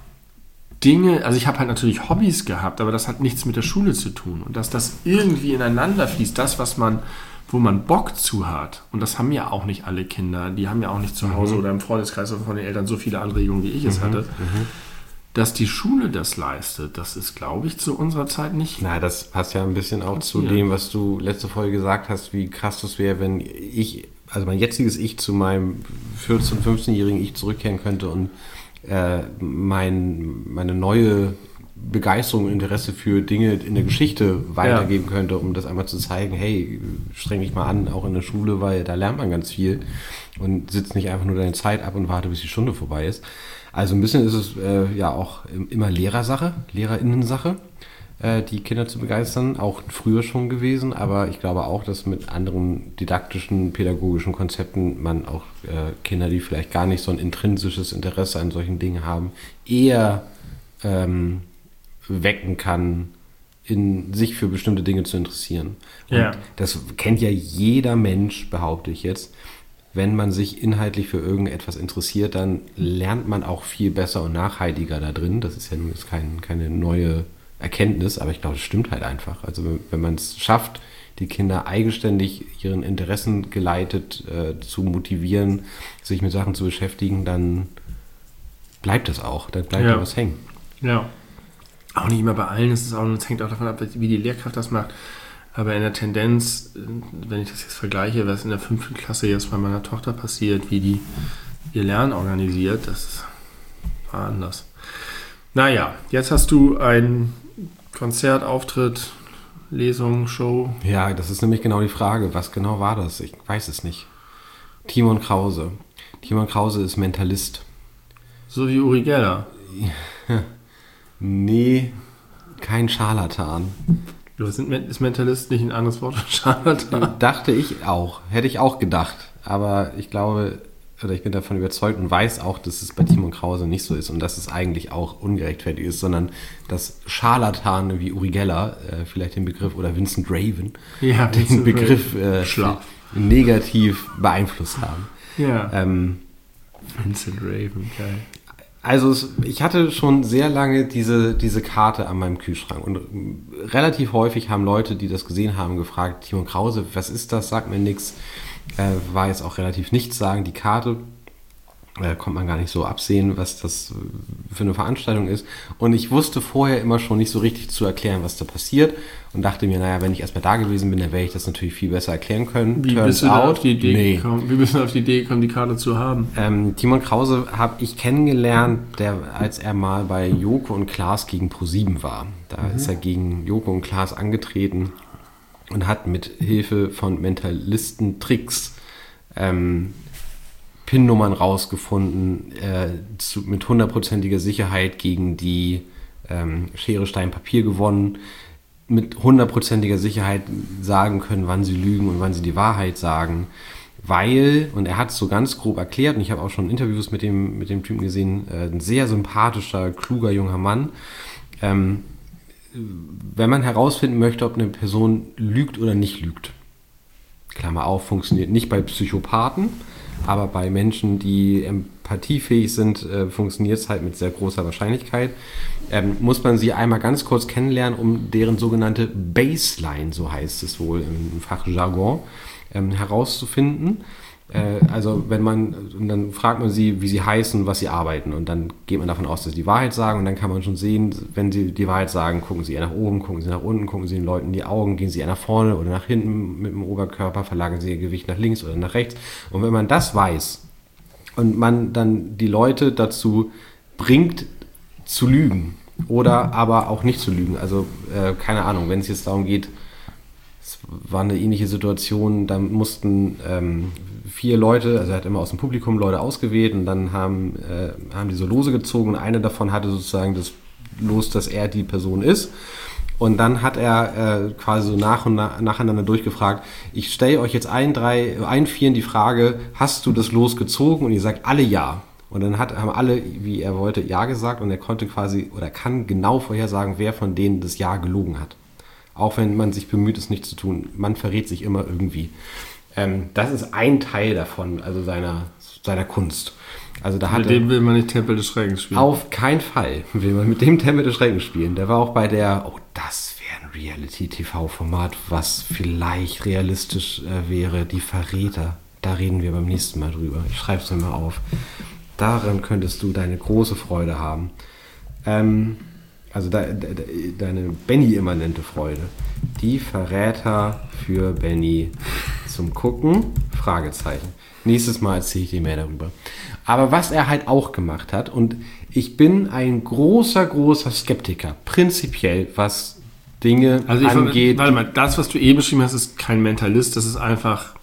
Dinge, also ich habe halt natürlich Hobbys gehabt, aber das hat nichts mit der Schule zu tun und dass das irgendwie ineinander fließt, das, was man, wo man Bock zu hat und das haben ja auch nicht alle Kinder, die haben ja auch nicht zu Hause Mhm. oder im Freundeskreis oder von den Eltern so viele Anregungen, wie ich es Mhm. hatte. Mhm. Dass die Schule das leistet, das ist, glaube ich, zu unserer Zeit nicht. Na, das passt ja ein bisschen auch zu Passiert. dem, was du letzte Folge gesagt hast, wie krass das wäre, wenn ich, also mein jetziges Ich zu meinem vierzehn-, fünfzehnjährigen Ich zurückkehren könnte und äh, mein, meine neue Begeisterung und Interesse für Dinge in der Geschichte weitergeben könnte, um das einmal zu zeigen, hey, streng dich mal an, auch in der Schule, weil da lernt man ganz viel und sitzt nicht einfach nur deine Zeit ab und warte, bis die Stunde vorbei ist. Also ein bisschen ist es äh, ja auch immer Lehrersache, Lehrerinnensache, äh, die Kinder zu begeistern, auch früher schon gewesen, aber ich glaube auch, dass mit anderen didaktischen, pädagogischen Konzepten man auch äh, Kinder, die vielleicht gar nicht so ein intrinsisches Interesse an solchen Dingen haben, eher ähm, wecken kann, in sich für bestimmte Dinge zu interessieren. Und Ja. das kennt ja jeder Mensch, behaupte ich jetzt. Wenn man sich inhaltlich für irgendetwas interessiert, dann lernt man auch viel besser und nachhaltiger da drin. Das ist ja nun jetzt kein, keine neue Erkenntnis, aber ich glaube, das stimmt halt einfach. Also wenn, wenn man es schafft, die Kinder eigenständig ihren Interessen geleitet äh, zu motivieren, sich mit Sachen zu beschäftigen, dann bleibt es auch. Dann bleibt Ja. da was hängen. Ja. Auch nicht immer bei allen, es ist auch, es hängt auch davon ab, wie die Lehrkraft das macht. Aber in der Tendenz, wenn ich das jetzt vergleiche, was in der fünften Klasse jetzt bei meiner Tochter passiert, wie die ihr Lernen organisiert, das war anders. Naja, jetzt hast du ein Konzert, Auftritt, Lesung, Show. Ja, das ist nämlich genau die Frage. Was genau war das? Ich weiß es nicht. Timon Krause. Timon Krause ist Mentalist. So wie Uri Geller. Nee, kein Scharlatan. Du sind, ist Mentalist nicht ein anderes Wort für Scharlatan? Dachte ich auch. Hätte ich auch gedacht. Aber ich glaube, oder ich bin davon überzeugt und weiß auch, dass es bei Timon Krause nicht so ist und dass es eigentlich auch ungerechtfertigt ist, sondern dass Scharlatane wie Uri Geller äh, vielleicht den Begriff oder Vincent Raven Ja, den Vincent Begriff äh, Schlaf. negativ beeinflusst haben. Ja. Ähm, Vincent Raven, geil. Also es, ich hatte schon sehr lange diese, diese Karte an meinem Kühlschrank und relativ häufig haben Leute, die das gesehen haben, gefragt, Timon Krause, was ist das, sagt mir nichts, äh, war jetzt auch relativ nichts sagen, die Karte, äh, konnte man gar nicht so absehen, was das für eine Veranstaltung ist und ich wusste vorher immer schon nicht so richtig zu erklären, was da passiert und dachte mir, naja, wenn ich erstmal da gewesen bin, dann werde ich das natürlich viel besser erklären können. Wie Turns bist du da out, auf die Idee nee. gekommen? Wie bist du auf die Idee gekommen, die Karte zu haben? Ähm, Timon Krause habe ich kennengelernt, der, als er mal bei Joko und Klaas gegen ProSieben war. Da ist er gegen Joko und Klaas angetreten und hat mit Hilfe von Mentalisten-Tricks ähm, PIN-Nummern rausgefunden, äh, zu, mit hundertprozentiger Sicherheit gegen die ähm, Schere, Stein, Papier gewonnen, mit hundertprozentiger Sicherheit sagen können, wann sie lügen und wann sie die Wahrheit sagen. Weil, und er hat es so ganz grob erklärt, und ich habe auch schon Interviews mit dem, mit dem Typen gesehen, äh, ein sehr sympathischer, kluger junger Mann. Ähm, wenn man herausfinden möchte, ob eine Person lügt oder nicht lügt, Klammer auf, funktioniert nicht bei Psychopathen, aber bei Menschen, die empathiefähig sind, äh, funktioniert es halt mit sehr großer Wahrscheinlichkeit. Ähm, muss man sie einmal ganz kurz kennenlernen, um deren sogenannte Baseline, so heißt es wohl im Fachjargon, ähm, herauszufinden. äh, also wenn man, und dann fragt man sie, wie sie heißen, was sie arbeiten und dann geht man davon aus, dass sie die Wahrheit sagen und dann kann man schon sehen, wenn sie die Wahrheit sagen, gucken sie eher nach oben, gucken sie nach unten, gucken sie den Leuten in die Augen, gehen sie eher nach vorne oder nach hinten mit dem Oberkörper, verlagern sie ihr Gewicht nach links oder nach rechts. Und wenn man das weiß und man dann die Leute dazu bringt, zu lügen oder aber auch nicht zu lügen, also äh, keine Ahnung, wenn es jetzt darum geht, es war eine ähnliche Situation, da mussten ähm, vier Leute, also er hat immer aus dem Publikum Leute ausgewählt und dann haben, äh, haben die so Lose gezogen und eine davon hatte sozusagen das Los, dass er die Person ist. Und dann hat er äh, quasi so nach und nach, nacheinander durchgefragt, ich stelle euch jetzt ein, drei, ein, vieren die Frage, hast du das Los gezogen? Und ihr sagt alle ja. Und dann hat, haben alle, wie er wollte, ja gesagt und er konnte quasi oder kann genau vorhersagen, wer von denen das Ja gelogen hat. Auch wenn man sich bemüht, es nicht zu tun. Man verrät sich immer irgendwie. Ähm, das ist ein Teil davon, also seiner, seiner Kunst. Also da mit dem will man nicht Tempel des Schreckens spielen. Auf keinen Fall will man mit dem Tempel des Schreckens spielen. Der war auch bei der, oh, das wäre ein Reality-T V-Format, was vielleicht realistisch äh, wäre, die Verräter. Da reden wir beim nächsten Mal drüber. Ich schreibe es mir mal auf. Daran könntest du deine große Freude haben. Ähm, also de, de, de, deine Benny-immanente Freude. Die Verräter für Benny zum Gucken? Fragezeichen. Nächstes Mal erzähle ich dir mehr darüber. Aber was er halt auch gemacht hat, und ich bin ein großer, großer Skeptiker, prinzipiell, was Dinge also ich angeht. Warte mal, das, was du eben beschrieben hast, ist kein Mentalist, das ist einfach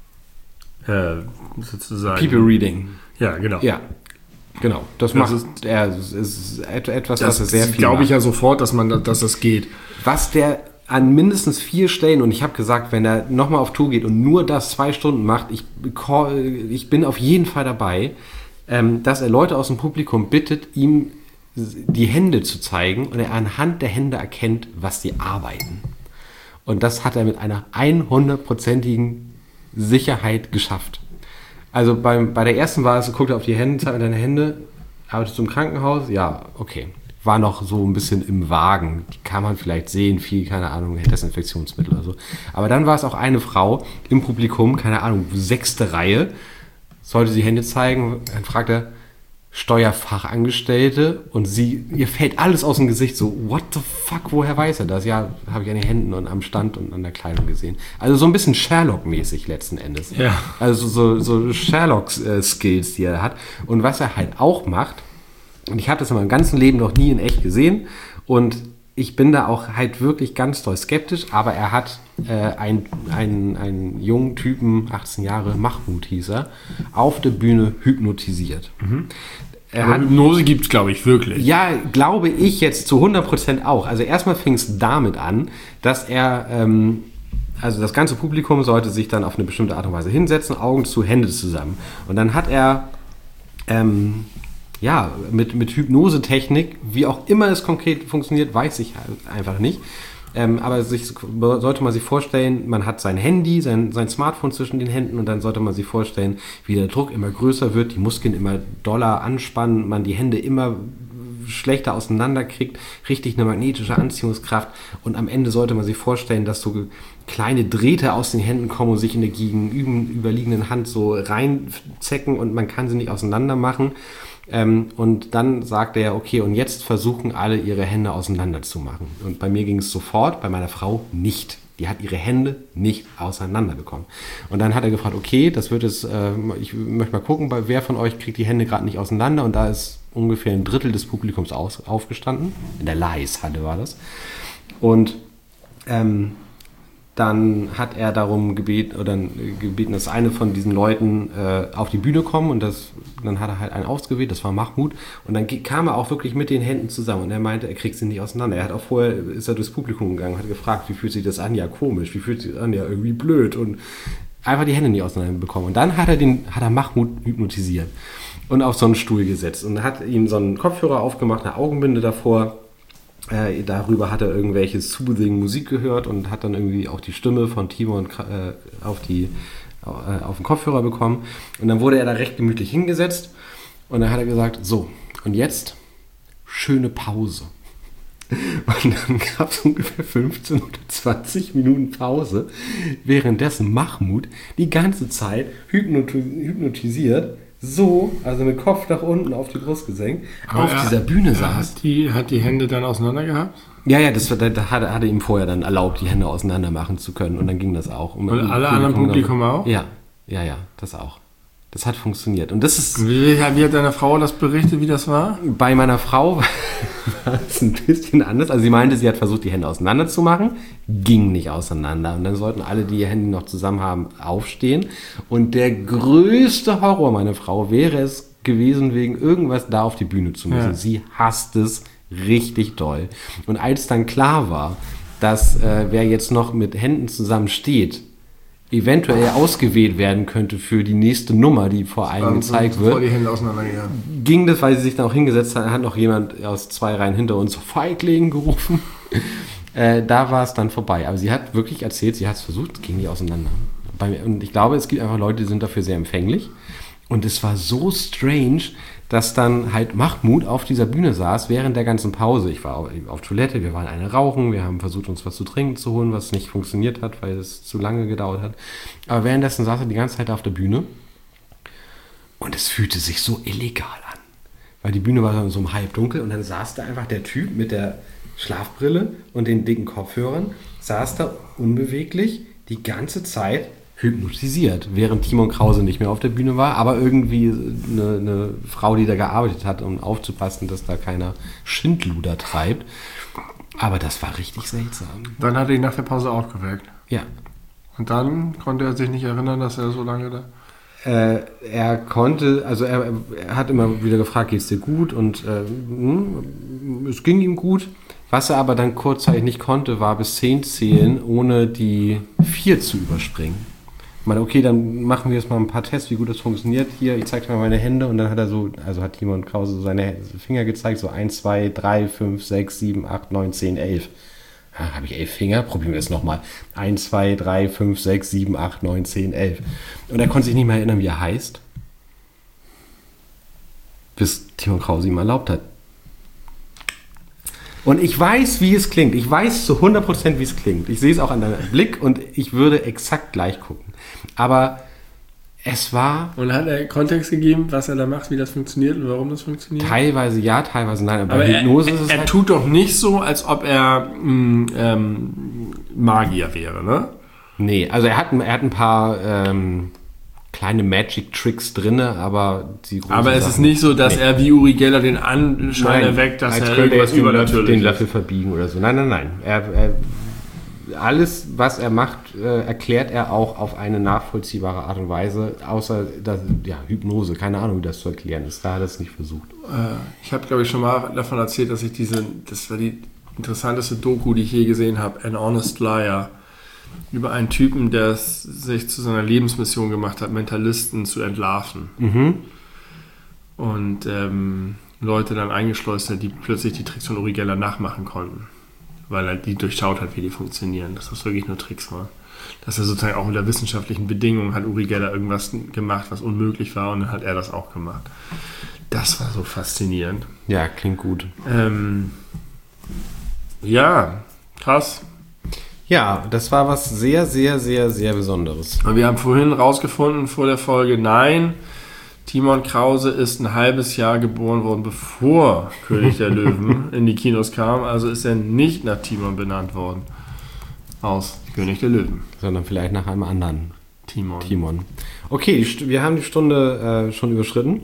äh, sozusagen... People Reading. Ja, genau. Ja, genau. Das, das macht ist, er. Das ist etwas, das was er sehr viel glaube ich macht. ja sofort, dass, man, dass das geht. Was der an mindestens vier Stellen, und ich habe gesagt, wenn er nochmal auf Tour geht und nur das zwei Stunden macht, ich, ich bin auf jeden Fall dabei, ähm, dass er Leute aus dem Publikum bittet, ihm die Hände zu zeigen und er anhand der Hände erkennt, was sie arbeiten. Und das hat er mit einer hundertprozentigen Sicherheit geschafft. Also beim, bei der ersten war es, guckt er auf die Hände, zeigt mir deine Hände, arbeitest du im Krankenhaus? Ja, okay. War noch so ein bisschen im Wagen. Die kann man vielleicht sehen, viel, keine Ahnung, Desinfektionsmittel oder so. Aber dann war es auch eine Frau im Publikum, keine Ahnung, sechste Reihe, sollte sie Hände zeigen, dann fragt er, Steuerfachangestellte und sie, ihr fällt alles aus dem Gesicht, so, what the fuck, woher weiß er das? Ja, habe ich an den Händen und am Stand und an der Kleidung gesehen. Also so ein bisschen Sherlock-mäßig letzten Endes. Ja. Also so, so Sherlock-Skills, die er hat. Und was er halt auch macht, und ich habe das in meinem ganzen Leben noch nie in echt gesehen und ich bin da auch halt wirklich ganz doll skeptisch, aber er hat äh, einen, einen, einen jungen Typen, achtzehn Jahre, Mahmoud hieß er, auf der Bühne hypnotisiert. Mhm. Er hat, Hypnose gibt es, glaube ich, wirklich. Ja, glaube ich jetzt zu hundert Prozent auch. Also erstmal fing es damit an, dass er, ähm, also das ganze Publikum sollte sich dann auf eine bestimmte Art und Weise hinsetzen, Augen zu, Hände zusammen. Und dann hat er... Ähm, ja, mit, mit Hypnosetechnik, wie auch immer es konkret funktioniert, weiß ich einfach nicht. Ähm, aber sich, sollte man sich vorstellen, man hat sein Handy, sein, sein Smartphone zwischen den Händen und dann sollte man sich vorstellen, wie der Druck immer größer wird, die Muskeln immer doller anspannen, man die Hände immer schlechter auseinander kriegt, richtig eine magnetische Anziehungskraft und am Ende sollte man sich vorstellen, dass so kleine Drähte aus den Händen kommen und sich in der gegenüberliegenden Hand so reinzecken und man kann sie nicht auseinander machen. Ähm, und dann sagte er, okay, und jetzt versuchen alle ihre Hände auseinander zu machen. Und bei mir ging es sofort, bei meiner Frau nicht. Die hat ihre Hände nicht auseinander bekommen. Und dann hat er gefragt, okay, das wird es, äh, ich möchte mal gucken, bei wer von euch kriegt die Hände gerade nicht auseinander. Und da ist ungefähr ein Drittel des Publikums aus, aufgestanden. In der Leishalle war das. Und ähm, dann hat er darum gebeten, oder gebeten, dass eine von diesen Leuten äh, auf die Bühne kommen und das, dann hat er halt einen ausgewählt, das war Mahmoud und dann kam er auch wirklich mit den Händen zusammen und er meinte, er kriegt sie nicht auseinander. Er hat auch vorher, ist er durchs Publikum gegangen und hat gefragt, wie fühlt sich das an? Ja, komisch, wie fühlt sich das an? Ja, irgendwie blöd und einfach die Hände nicht auseinander bekommen. Und dann hat er den, hat er Mahmoud hypnotisiert und auf so einen Stuhl gesetzt und hat ihm so einen Kopfhörer aufgemacht, eine Augenbinde davor. Äh, darüber hat er irgendwelche soothing Musik gehört und hat dann irgendwie auch die Stimme von Timon äh, auf, die, äh, auf den Kopfhörer bekommen. Und dann wurde er da recht gemütlich hingesetzt und dann hat er gesagt, so, und jetzt schöne Pause. Und dann gab es ungefähr fünfzehn oder zwanzig Minuten Pause, währenddessen Mahmoud die ganze Zeit hypnoti- hypnotisiert, so, also mit Kopf nach unten auf die Brust gesenkt, Aber auf er- dieser Bühne Er saß. hat die, hat die Hände dann auseinander gehabt? Ja, ja, das war, da, da hat, er- hat er ihm vorher dann erlaubt, die Hände auseinander machen zu können und dann ging das auch. Und alle anderen Publikum auch? Ja, ja, ja, das auch. Das hat funktioniert. Und das ist... Wie, wie hat deine Frau das berichtet, wie das war? Bei meiner Frau war es ein bisschen anders. Also sie meinte, sie hat versucht, die Hände auseinander zu machen. Ging nicht auseinander. Und dann sollten alle, die die Hände noch zusammen haben, aufstehen. Und der größte Horror meiner Frau wäre es gewesen, wegen irgendwas da auf die Bühne zu müssen. Ja. Sie hasst es richtig doll. Und als dann klar war, dass äh, wer jetzt noch mit Händen zusammen steht, eventuell ausgewählt werden könnte für die nächste Nummer, die vor einem gezeigt wird, Vor die Hände auseinandergegangen. ging das, weil sie sich dann auch hingesetzt hat, hat noch jemand aus zwei Reihen hinter uns Feigling gerufen. äh, da war es dann vorbei. Aber sie hat wirklich erzählt, sie hat es versucht, es ging nicht auseinander. Bei mir, und ich glaube, es gibt einfach Leute, die sind dafür sehr empfänglich. Und es war so strange, dass dann halt Mahmoud auf dieser Bühne saß während der ganzen Pause. Ich war auf, auf Toilette, wir waren eine rauchen, wir haben versucht, uns was zu trinken zu holen, was nicht funktioniert hat, weil es zu lange gedauert hat. Aber währenddessen saß er die ganze Zeit auf der Bühne und es fühlte sich so illegal an. Weil die Bühne war dann so im Halbdunkel und dann saß da einfach der Typ mit der Schlafbrille und den dicken Kopfhörern, saß da unbeweglich die ganze Zeit hypnotisiert, während Timon Krause nicht mehr auf der Bühne war, aber irgendwie eine, eine Frau, die da gearbeitet hat, um aufzupassen, dass da keiner Schindluder treibt. Aber das war richtig seltsam. Dann hat er ihn nach der Pause aufgeweckt. Ja. Und dann konnte er sich nicht erinnern, dass er so lange da... Äh, er konnte, also er, er hat immer wieder gefragt, geht's dir gut? Und äh, hm, es ging ihm gut. Was er aber dann kurzzeitig nicht konnte, war bis zehn zählen, ohne die vier zu überspringen. Ich meine, okay, dann machen wir jetzt mal ein paar Tests, wie gut das funktioniert. Hier, ich zeige dir mal meine Hände und dann hat er so, also hat Timon Krause so seine Finger gezeigt, so eins, zwei, drei, fünf, sechs, sieben, acht, neun, zehn, elf. Ah, habe ich elf Finger? Probieren wir es nochmal. eins, zwei, drei, fünf, sechs, sieben, acht, neun, zehn, elf. Und er konnte sich nicht mehr erinnern, wie er heißt. Bis Timon Krause ihm erlaubt hat. Und ich weiß, wie es klingt. Ich weiß zu hundert Prozent, wie es klingt. Ich sehe es auch an deinem Blick und ich würde exakt gleich gucken. Aber es war... Und hat er Kontext gegeben, was er da macht, wie das funktioniert und warum das funktioniert? Teilweise ja, teilweise nein. Aber, Aber bei Hypnose er, ist es er halt... tut doch nicht so, als ob er mh, ähm, Magier wäre, ne? Nee, also er hat, er hat ein paar ähm, kleine Magic-Tricks drin, aber die großen Aber es ist Sachen- nicht so, dass Nee. er wie Uri Geller den Anschein erweckt, dass als er könnte irgendwas den Löffel, übernatürlich den ist. Löffel verbiegen oder so. Nein, nein, nein. Er, er, alles, was er macht, äh, erklärt er auch auf eine nachvollziehbare Art und Weise, außer dass, ja, Hypnose, keine Ahnung, wie das zu erklären ist. Da hat er es nicht versucht. Äh, ich habe, glaube ich, schon mal davon erzählt, dass ich diese, das war die interessanteste Doku, die ich je gesehen habe, An Honest Liar, über einen Typen, der es sich zu seiner Lebensmission gemacht hat, Mentalisten zu entlarven. Mhm. Und ähm, Leute dann eingeschleust hat, die plötzlich die Tricks von Uri Geller nachmachen konnten. Weil er die durchschaut hat, wie die funktionieren. Dass das wirklich nur Tricks waren. Dass er sozusagen auch unter wissenschaftlichen Bedingungen hat Uri Geller irgendwas gemacht, was unmöglich war, und dann hat er das auch gemacht. Das war so faszinierend. Ja, klingt gut. Ähm, ja, krass. Ja, das war was sehr, sehr, sehr, sehr Besonderes. Und wir haben vorhin rausgefunden vor der Folge, nein, Timon Krause ist ein halbes Jahr geboren worden, bevor König der Löwen in die Kinos kam. Also ist er nicht nach Timon benannt worden. Aus König der Löwen. Sondern vielleicht nach einem anderen Timon. Timon. Okay, die St- wir haben die Stunde äh, schon überschritten.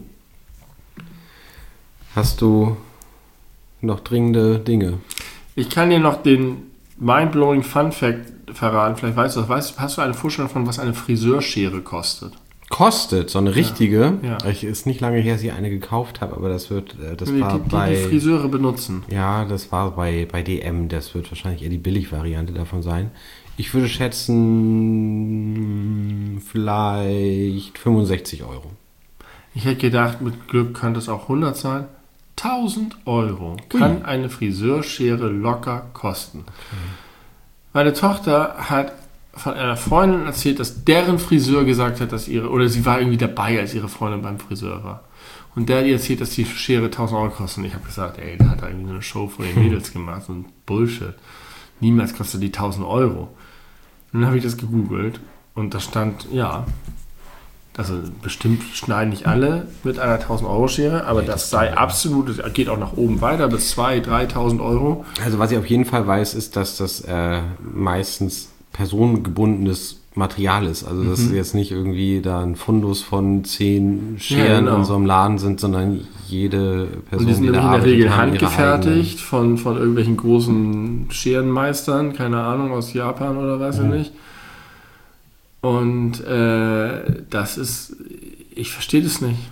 Hast du noch dringende Dinge? Ich kann dir noch den Mindblowing Fun Fact verraten. Vielleicht weißt du das. Weißt, hast du eine Vorstellung von, was eine Friseurschere kostet? Kostet, so eine richtige. Ja. Ich ist nicht lange her, dass ich eine gekauft habe, aber das wird, äh, das Die, war die, die, bei... die Friseure benutzen. Ja, das war bei, bei D M. Das wird wahrscheinlich eher die Billigvariante davon sein. Ich würde schätzen, vielleicht fünfundsechzig Euro. Ich hätte gedacht, mit Glück könnte es auch hundert sein. tausend Euro kann eine Friseurschere locker kosten. Okay. Meine Tochter hat von einer Freundin erzählt, dass deren Friseur gesagt hat, dass ihre, oder sie war irgendwie dabei, als ihre Freundin beim Friseur war. Und der hat ihr erzählt, dass die Schere tausend Euro kostet. Und ich habe gesagt, ey, da hat er irgendwie so eine Show vor den Mädels gemacht. So ein Bullshit. niemals kostet die tausend Euro. Und dann habe ich das gegoogelt und da stand, ja, also bestimmt schneiden nicht alle mit einer tausend Euro Schere, aber Nee, das das sei kann- absolut, das geht auch nach oben weiter bis zweitausend, dreitausend Euro. Also was ich auf jeden Fall weiß, ist, dass das äh, meistens personengebundenes Material ist. Also dass Mhm. jetzt nicht irgendwie da ein Fundus von zehn Scheren genau. in so einem Laden sind, sondern jede Person, Und die sind da nämlich in der arbeitet, Regel haben ihre handgefertigt von, von irgendwelchen großen Scherenmeistern, keine Ahnung, aus Japan oder weiß ich Mhm. nicht. Und äh, das ist, ich verstehe das nicht.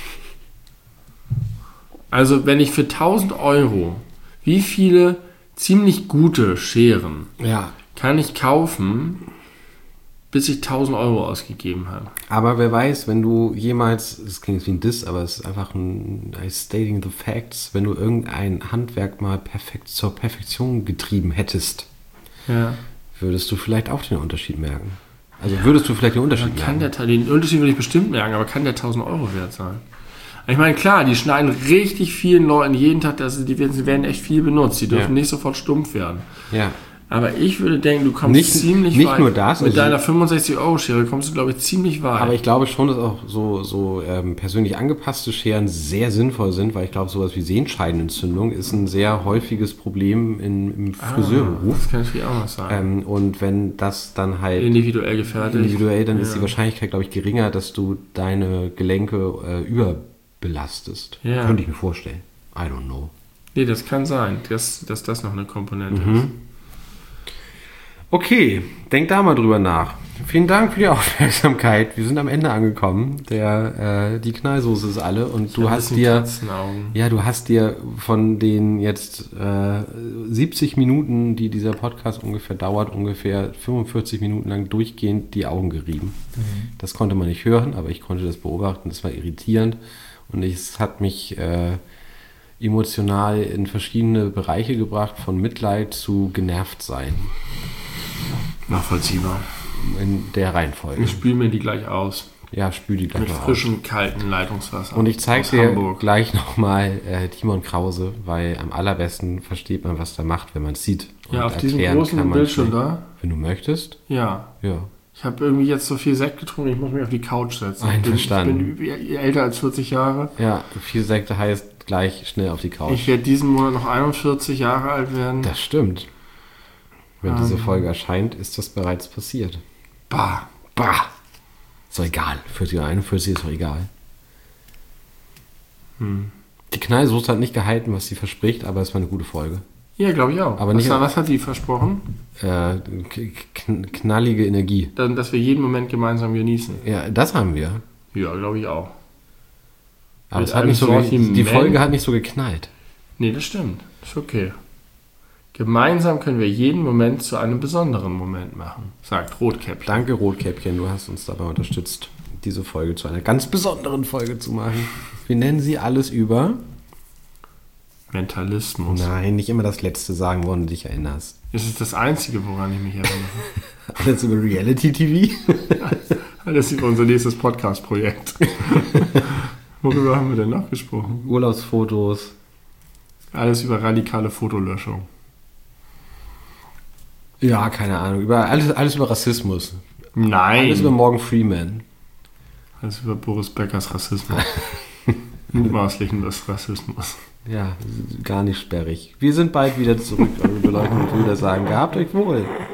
Also wenn ich für tausend Euro, wie viele ziemlich gute Scheren eigenen- Ja, kann ich kaufen, bis ich tausend Euro ausgegeben habe? aber wer weiß, wenn du jemals, das klingt jetzt wie ein Diss, aber es ist einfach ein I stating the facts, wenn du irgendein Handwerk mal perfekt zur Perfektion getrieben hättest, Ja. würdest du vielleicht auch den Unterschied merken. Also würdest du vielleicht den Unterschied Kann merken. der, den Unterschied würde ich bestimmt merken, aber kann der tausend Euro wert sein? Ich meine, klar, die schneiden richtig vielen Leuten jeden Tag, also die werden, sie werden echt viel benutzt, die dürfen Ja. nicht sofort stumpf werden. Ja. Aber ich würde denken, du kommst Nicht- ziemlich nicht weit. nur das, Mit also- deiner fünfundsechzig Euro Schere kommst du, glaube ich, ziemlich weit. Aber ich glaube schon, dass auch so, so ähm, persönlich angepasste Scheren sehr sinnvoll sind, weil ich glaube, sowas wie Sehenscheidenentzündung ist ein sehr häufiges Problem in, im Ah, Friseurberuf. das kann ich auch noch sagen. Ähm, und wenn das dann halt Individuell gefertigt. individuell, dann ist Ja. die Wahrscheinlichkeit, glaube ich, geringer, dass du deine Gelenke äh, überbelastest. Ja. Könnte ich mir vorstellen. I don't know. Nee, das kann sein, dass, dass das noch eine Komponente Mhm. ist. Okay, denk da mal drüber nach. Vielen Dank für die Aufmerksamkeit. Wir sind am Ende angekommen. Der, äh, die Knallsoße ist alle und du Ich hab hast ein bisschen dir, Katzenaugen. ja, du hast dir von den jetzt äh, siebzig Minuten, die dieser Podcast ungefähr dauert, ungefähr fünfundvierzig Minuten lang durchgehend die Augen gerieben. Das konnte man nicht hören, aber ich konnte das beobachten. Das war irritierend und es hat mich äh, emotional in verschiedene Bereiche gebracht, von Mitleid zu genervt sein. Nachvollziehbar. In der Reihenfolge. Ich spüle mir die gleich aus. Ja, spül die gleich Mit mal aus. frischem, kaltem Leitungswasser. Und ich zeige aus dir Hamburg. gleich nochmal äh, Timon Krause, weil am allerbesten versteht man, was der macht, wenn man es sieht. Ja, Und auf diesem erklären großen kann man Bildschirm nicht. da. Wenn du möchtest, Ja. ja. Ich habe irgendwie jetzt so viel Sekt getrunken, ich muss mich auf die Couch setzen. Einverstanden. Ich bin, ich bin älter als vierzig Jahre. Ja, viel Sekte heißt gleich schnell auf die Couch. Ich werde diesen Monat noch einundvierzig Jahre alt werden. Das stimmt. Wenn Ähm. diese Folge erscheint, ist das bereits passiert. Bah. Bah! Ist doch egal. vierzig oder einundvierzig ist doch egal. Hm. Die Knallsoße hat nicht gehalten, was sie verspricht, aber es war eine gute Folge. Ja, glaube ich auch. Aber was, nicht- was hat die versprochen? Äh, k- kn- knallige Energie. Dann, dass wir jeden Moment gemeinsam genießen. Ja, das haben wir. Ja, glaube ich auch. Aber Mit es hat einem nicht so ge- Sortiment. die Folge hat nicht so geknallt. Nee, das stimmt. Ist okay. Gemeinsam können wir jeden Moment zu einem besonderen Moment machen, sagt Rotkäppchen. Danke, Rotkäppchen, du hast uns dabei unterstützt, diese Folge zu einer ganz besonderen Folge zu machen. Wir nennen sie alles über. Mentalismus. Nein, nicht immer das Letzte sagen, woran du dich erinnerst. Das ist das Einzige, woran ich mich erinnere. Alles über Reality-T V? Das ist unser nächstes Podcast-Projekt. Worüber haben wir denn noch gesprochen? Urlaubsfotos. Alles über radikale Fotolöschung. Ja, keine Ahnung. Über, alles, alles über Rassismus. Nein. Alles über Morgan Freeman. Alles über Boris Beckers Rassismus. Mutmaßlichen Rassismus. Ja, gar nicht sperrig. Wir sind bald wieder zurück, eure beleuchteten Brüder sagen, gehabt euch wohl.